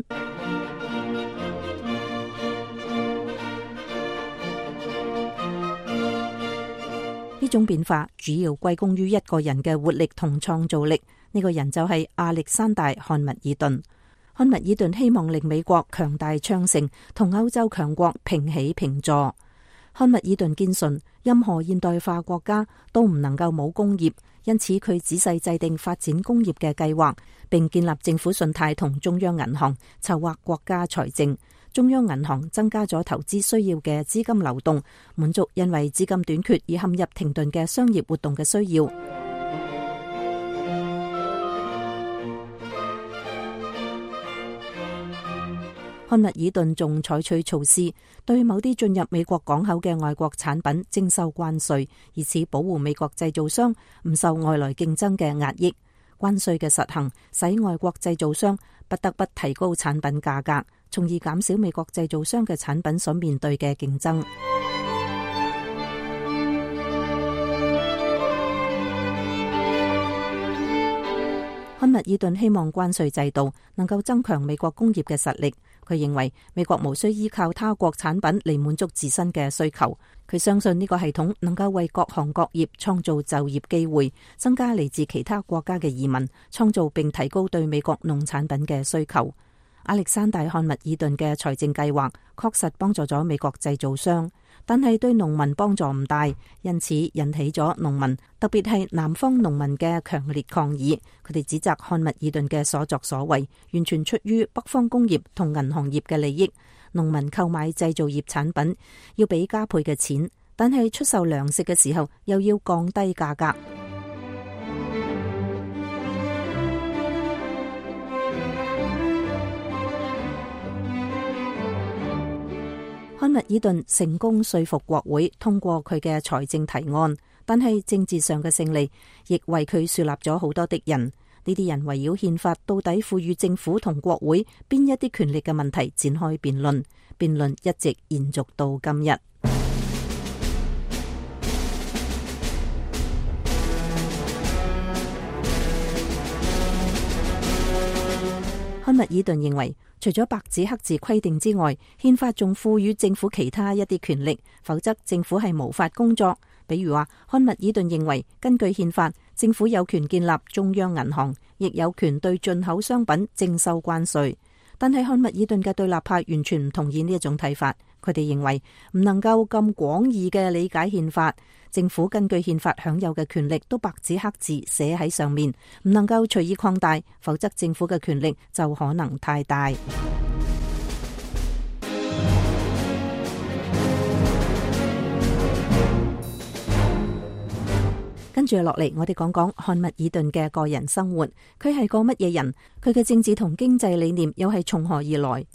呢種變化主要歸功於一個人嘅活力同創造力，呢個人就係亞歷山大漢密爾頓。漢密爾頓希望令美國強大昌盛，同歐洲強國平起平坐。漢密爾頓堅信任何現代化國家都唔能夠冇工業，因此佢仔細制定發展工業嘅計劃，並建立政府信貸同中央銀行，籌劃國家財政。中央銀行增加咗投資需要嘅資金流動，滿足因為資金短缺而陷入停頓嘅商業活動嘅需要。 漢密爾頓仲採取措施，對某啲進入美國港口嘅外國產品徵收關稅，以此保護美國製造商唔受外來競爭嘅壓抑。關稅嘅實行使外國製造商不得不提高產品價格，從而減少美國製造商嘅產品所面對嘅競爭。漢密爾頓希望關稅制度能夠增強美國工業嘅實力。佢認為美國無需依靠他國產品嚟滿足自身嘅需求。佢相信呢個系統能夠為各行各業創造就業機會，增加嚟自其他國家嘅移民，創造並提高對美國農產品嘅需求。亞歷山大漢密爾頓嘅財政計劃確實幫助咗美國製造商，但係對農民幫助唔大，因此引起咗農民，特別係南方農民嘅強烈抗議。佢哋指責漢密爾頓嘅所作所為完全出於北方工業同銀行業嘅利益。農民購買製造業產品要俾加倍嘅錢，但係出售糧食嘅時候又要降低價格。漢密爾頓成功說服國會通過佢嘅財政提案，但係政治上嘅勝利亦為佢樹立咗好多敵人。呢啲人圍繞憲法到底賦予政府同國會邊一啲權力嘅問題展開辯論，辯論一直延續到今日。漢密爾頓認為，除咗白紙黑字規定之外，憲法仲賦予政府其他一啲權力，否則政府係無法工作。比如話，漢密爾頓認為，根據憲法，政府有權建立中央銀行，亦有權對進口商品徵收關稅。但係漢密爾頓嘅對立派完全唔同意呢一種睇法，佢哋認為唔能夠咁廣義嘅理解憲法，政府根據憲法享有嘅權力都白紙黑字寫喺上面，唔能夠隨意擴大，否則政府嘅權力就可能太大。跟住落嚟，我哋講講漢密爾頓嘅個人生活。佢係個乜嘢人？佢嘅政治同經濟理念又係從何而來？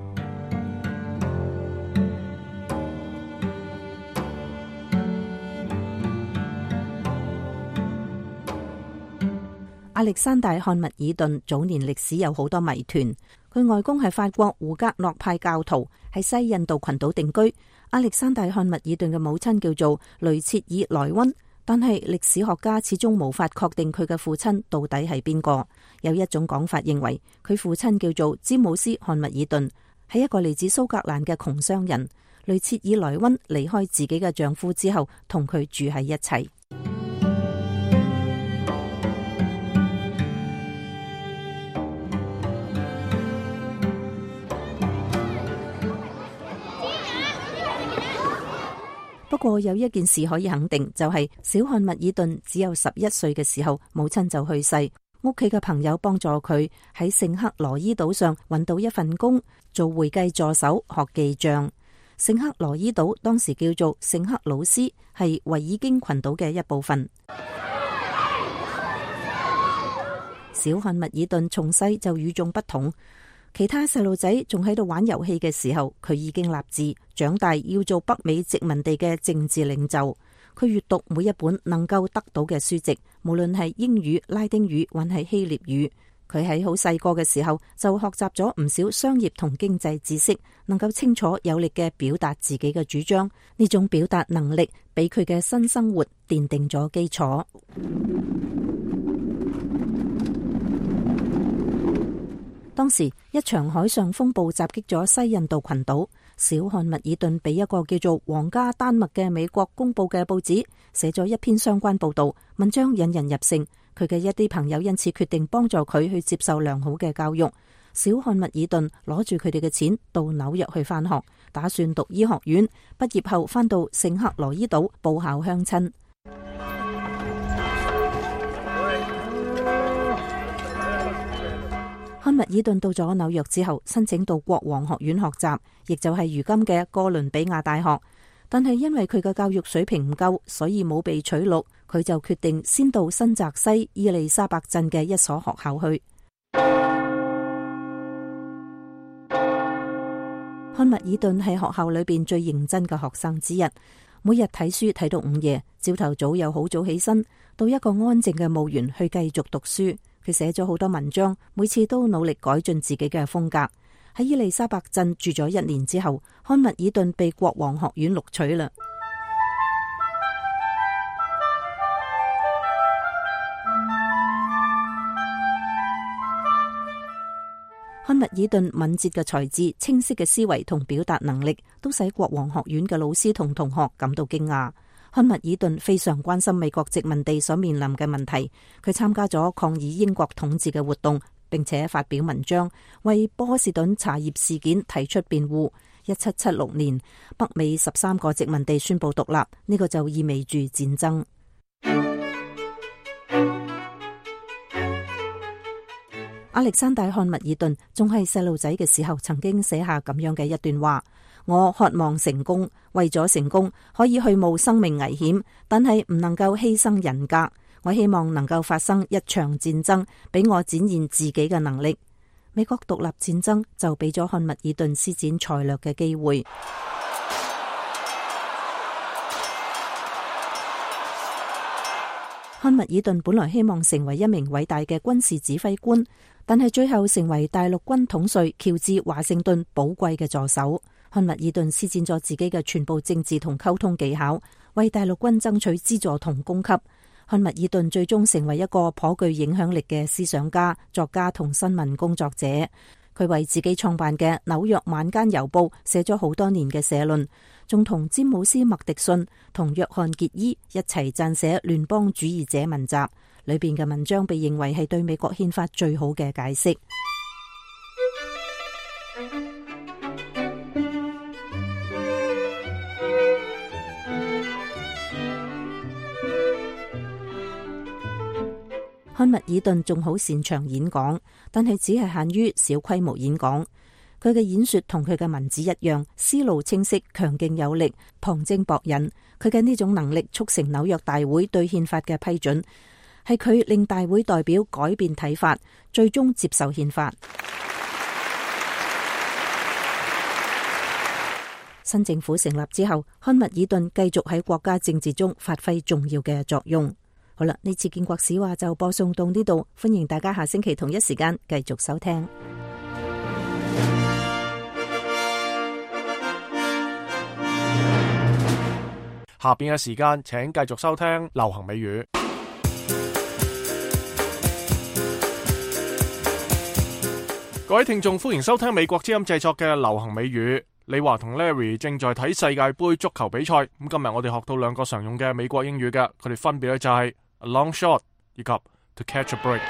亞歷山大漢密爾頓早年歷史有好多謎團。佢外公係法國胡格諾派教徒，喺西印度群島定居。亞歷山大漢密爾頓嘅母親叫做雷切爾萊溫。但係歷史學家始終無法確定佢嘅父親到底係邊個。有一種講法認為佢父親叫做詹姆斯漢密爾頓，係一個嚟自蘇格蘭嘅窮商人。雷切爾萊溫離開自己嘅丈夫之後，同佢住喺一齊。不過有一件事可以肯定，就係小漢密爾頓只有11歲嘅時候，母親就去世。屋企嘅朋友幫助佢喺聖克羅伊島上揾到一份工，做會計助手，學記賬。聖克羅伊島當時叫做聖克魯斯，係維爾京群島嘅一部分。小漢密爾頓從細就與眾不同。其他細路仔仲喺度玩遊戲嘅時候，佢已經立志長大要做北美殖民地嘅政治領袖。佢閱讀每一本能夠得到嘅書籍，無論係英語、拉丁語還係希臘語。佢喺好細個嘅時候就學習咗唔少商業同經濟知識，能夠清楚有力嘅表達自己嘅主張。呢種表達能力俾佢嘅新生活奠定咗基礎。當時一場海上風暴襲擊咗西印度群島，小漢密爾頓俾一個叫做皇家丹麥嘅美國公佈嘅報紙寫咗一篇相關報道，文章引人入勝。佢嘅一啲朋友因此決定幫助佢去接受良好嘅教育。小漢密爾頓攞住佢哋嘅錢到紐約去返學，打算讀醫學院，畢業後返到聖克羅伊島報效鄉親。漢密爾頓到咗紐約之後，申請到國王學院學習，亦就係如今嘅哥倫比亞大學。但係因為佢嘅教育水平唔夠，所以冇被取錄。佢就決定先到新澤西伊麗莎白鎮嘅一所學校去。 漢密爾頓係學校裏邊最認真嘅學生之一，每日睇書睇到午夜，朝頭早又好早起身，到一個安靜嘅墓園去繼續讀書。佢寫咗好多文章，每次都努力改進自己嘅風格。喺伊利沙伯鎮住咗1年之後，漢密爾頓被國王學院錄取啦。漢密爾頓敏捷嘅才智、清晰嘅思維同表達能力，都使國王學院嘅老師同同學感到驚訝。漢密爾頓非常關心美國殖民地所面臨嘅問題，佢參加咗抗議英國統治嘅活動，並且發表文章，為波士頓茶葉事件提出辯護。1776年，北美13個殖民地宣布獨立，呢個就意味住戰爭。亞歷山大漢密爾頓仲係細路仔嘅時候，曾經寫下咁樣嘅一段話：我渴望成功，為咗成功可以去冒生命危險，但係唔能夠犧牲人格。我希望能夠發生一場戰爭，俾我展現自己嘅能力。美國獨立戰爭就俾咗漢密爾頓施展才略嘅機會。漢密爾頓本來希望成為一名偉大嘅軍事指揮官，但係最後成為大陸軍統帥喬治華盛頓寶貴嘅助手。漢密爾頓施展咗自己嘅全部政治同溝通技巧，為大陸軍爭取資助同供給。漢密爾頓最終成為一個頗具影響力嘅思想家、作家同新聞工作者。佢為自己創辦嘅紐約晚間郵報寫咗好多年嘅社論，仲同詹姆斯麥迪遜同約翰傑伊一齊撰寫聯邦主義者文集，裏邊嘅文章被認為係對美國憲法最好嘅解釋。漢密爾頓仲好擅長演講，但係只係限於小規模演講。佢嘅演說同佢嘅文字一樣，思路清晰、強勁有力、旁徵博引。佢嘅呢種能力促成紐約大會對憲法嘅批准，係佢令大會代表改變睇法，最終接受憲法。新政府成立之後，漢密爾頓繼續喺國家政治中發揮重要嘅作用。好啦，呢次建國史話就播送到呢度，歡迎大家下星期同一時間繼續收聽。 下邊嘅時間，請繼續收聽流行美語。各位聽眾，歡迎收聽美國之音製作嘅流行美語。李華同 Larry 正在睇世界盃足球比賽。咁今日我哋學到2個常用嘅美國英語嘅，佢哋分別咧就係A long shot 以及 to catch a break。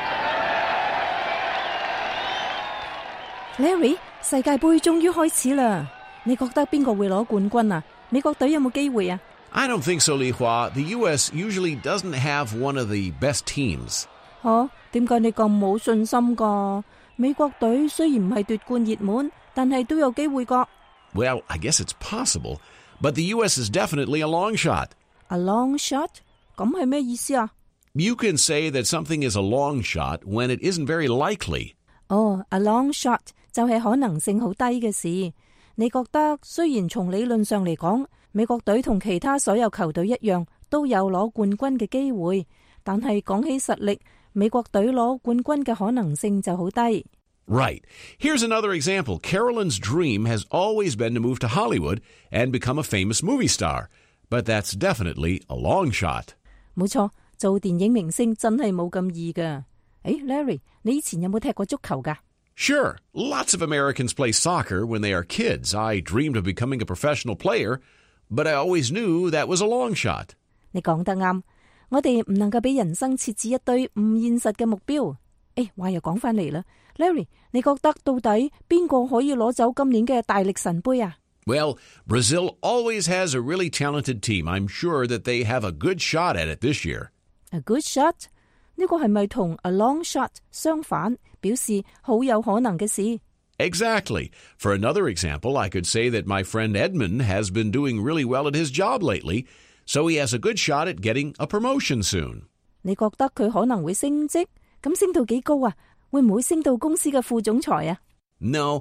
Larry， 世界盃終於開始啦，你覺得邊個會攞冠軍啊？美國隊有冇機會啊？ I don't think so, Li Hua. The U.S. usually doesn't have one of the best teams. 點解你咁冇信心噶？美國隊雖然唔係奪冠熱門，但係都有機會噶。 Well, I guess it's possible, but the U.S. is definitely a long shot. A long shot？ 咁係咩意思啊？ You can say that something is a long shot when it isn't very likely. A long shot 就係可能性好低嘅事。你覺得雖然從理論上嚟講，美國隊同其他所有球隊一樣都有攞冠軍嘅機會，但係講起實力，美國隊攞冠軍嘅可能性就好低。 Right. Here's another example. Carolyn's dream has always been to move to Hollywood and become a famous movie star, but that's definitely a long shot. 冇錯，做電影明星真係冇咁易㗎。Larry， 你以前有冇踢過足球㗎？ Sure. Lots of Americans play soccer when they are kids. I dreamed of becoming a professional player, but I always knew that was a long shot. 你講得啱，我哋唔能夠俾人生設置一堆唔現實嘅目標。話又講返嚟啦 ，Larry， 你覺得到底邊個可以攞走今年嘅大力神杯啊？ Well, Brazil always has a really talented team. I'm sure that they have a good shot at it this year. A good shot？ 呢個係咪同 a long shot 相反，表示好有可能嘅事？ Exactly. For another example, I could say that my friend Edmund has been doing really well at his job lately, so he has a good shot at getting a promotion soon. 你覺得佢可能會升職？咁升到幾高啊？會唔會升到公司嘅副總裁啊？ No,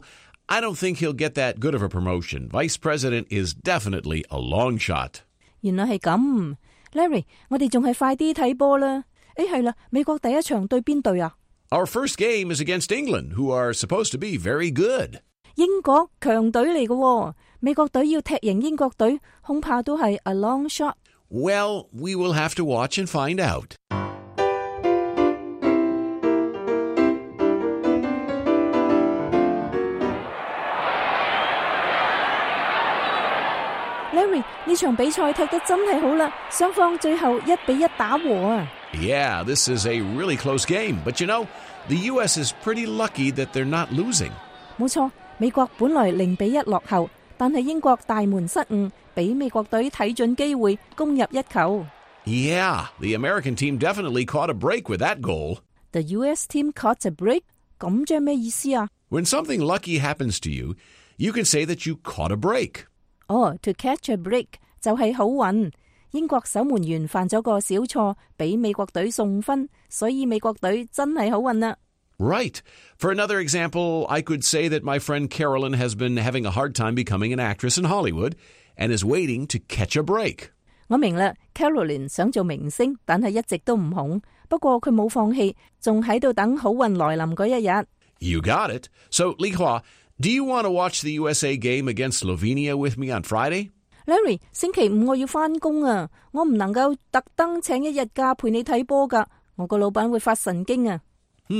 I don't think he'll get that good of a promotion. Vice President is definitely a long shot. 原來係咁 ，Larry， 我哋仲係快啲睇波啦。係啦，美國第一場對邊隊啊？ Our first game is against England, who are supposed to be very good. 英國強隊嚟嘅，美國隊要踢贏英國隊，恐怕都係 a long shot。 Well, we will have to watch and find out. Larry， 呢場比賽踢得真係好啦，雙方最後1-1打和啊！ Yeah, this is a really close game, but you know, the U.S. is pretty lucky that they're not losing. 冇錯，美國本來0-1落後，但係英國大門失誤，俾美國隊睇準機會，攻入一球。 Yeah, the American team definitely caught a break with that goal. The U.S. team caught a break， 咁即係咩意思啊？ When something lucky happens to you, you can say that you caught a break. To catch a break 就係好運。英國守門員犯咗個小錯，俾美國隊送分，所以美國隊真係好運啦。 Right. For another example, I could say that my friend Carolyn has been having a hard time becoming an actress in Hollywood and is waiting to catch a break. 我明啦 ，Caroline 想做明星，但係一直都唔紅。不過佢冇放棄，仲喺度等好運來臨嗰一日。 You got it. So, Li Hua, do you want to watch the USA game against Slovenia with me on Friday? Larry， 星期五我要返工啊，我唔能夠特登請一日假陪你睇波㗎，我個老闆會發神經啊。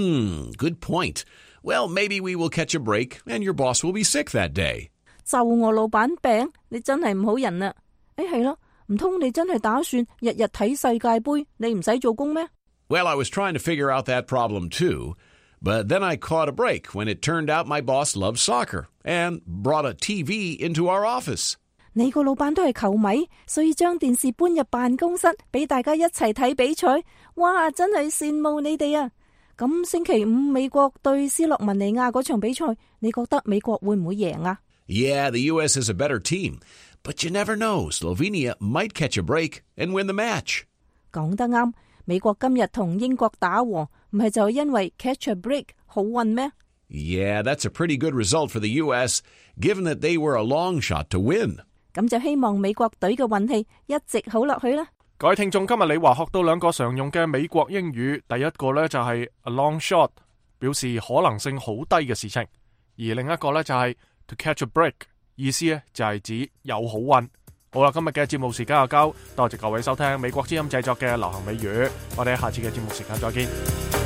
Good point. Well, maybe we will catch a break and your boss will be sick that day. 就我老闆病，你真係唔好人啊。係咯，唔通你真係打算日日睇世界盃，你唔使做工咩？ Well, I was trying to figure out that problem too, but then I caught a break when it turned out my boss loves soccer and brought a TV into our office. 你個老闆都係球迷，所以將電視搬入辦公室，俾大家一齊睇比賽。哇，真係羨慕你哋啊！咁星期五美國對斯洛文尼亞嗰場比賽，你覺得美國會唔會贏啊？ Yeah, the U.S. is a better team, but you never know. Slovenia might catch a break and win the match. 講得啱，美國今日同英國打和，唔係就係因為 catch a break 好運咩？ Yeah, that's a pretty good result for the U.S., given that they were a long shot to win. 咁就希望美國隊嘅運氣一直好落去啦。 各位聽眾，今日李華學到兩個常用嘅美國英語，第一個呢就係 a long shot， 表示可能性好低嘅事情；而另一個呢就係 to catch a break， 意思呢就係指有好運。好啦，今日嘅節目時間又夠，多謝各位收聽美國之音製作嘅流行美語，我哋下次嘅節目時間再見。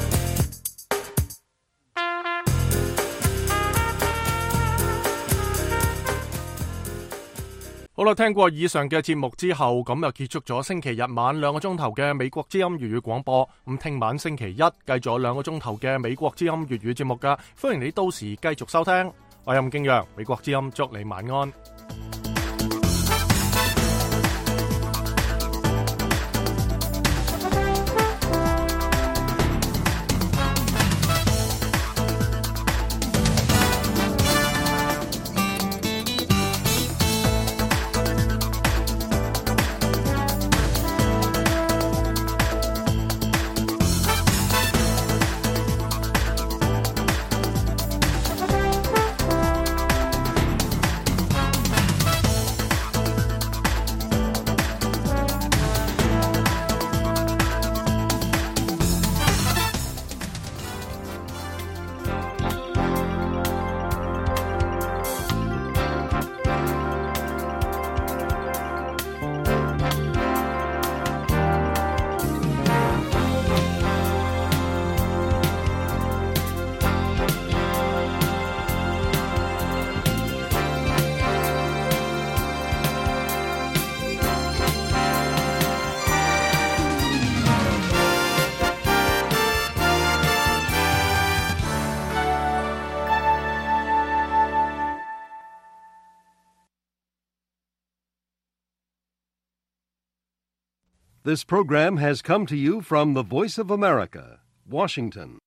好啦，聽過以上嘅節目之後，咁又結束咗星期日晚2個鐘頭嘅美國之音粵語廣播。咁聽晚星期一繼續有2個鐘頭嘅美國之音粵語節目噶，歡迎你到時繼續收聽。我係任敬陽，美國之音祝你晚安。 This program has come to you from the Voice of America, Washington.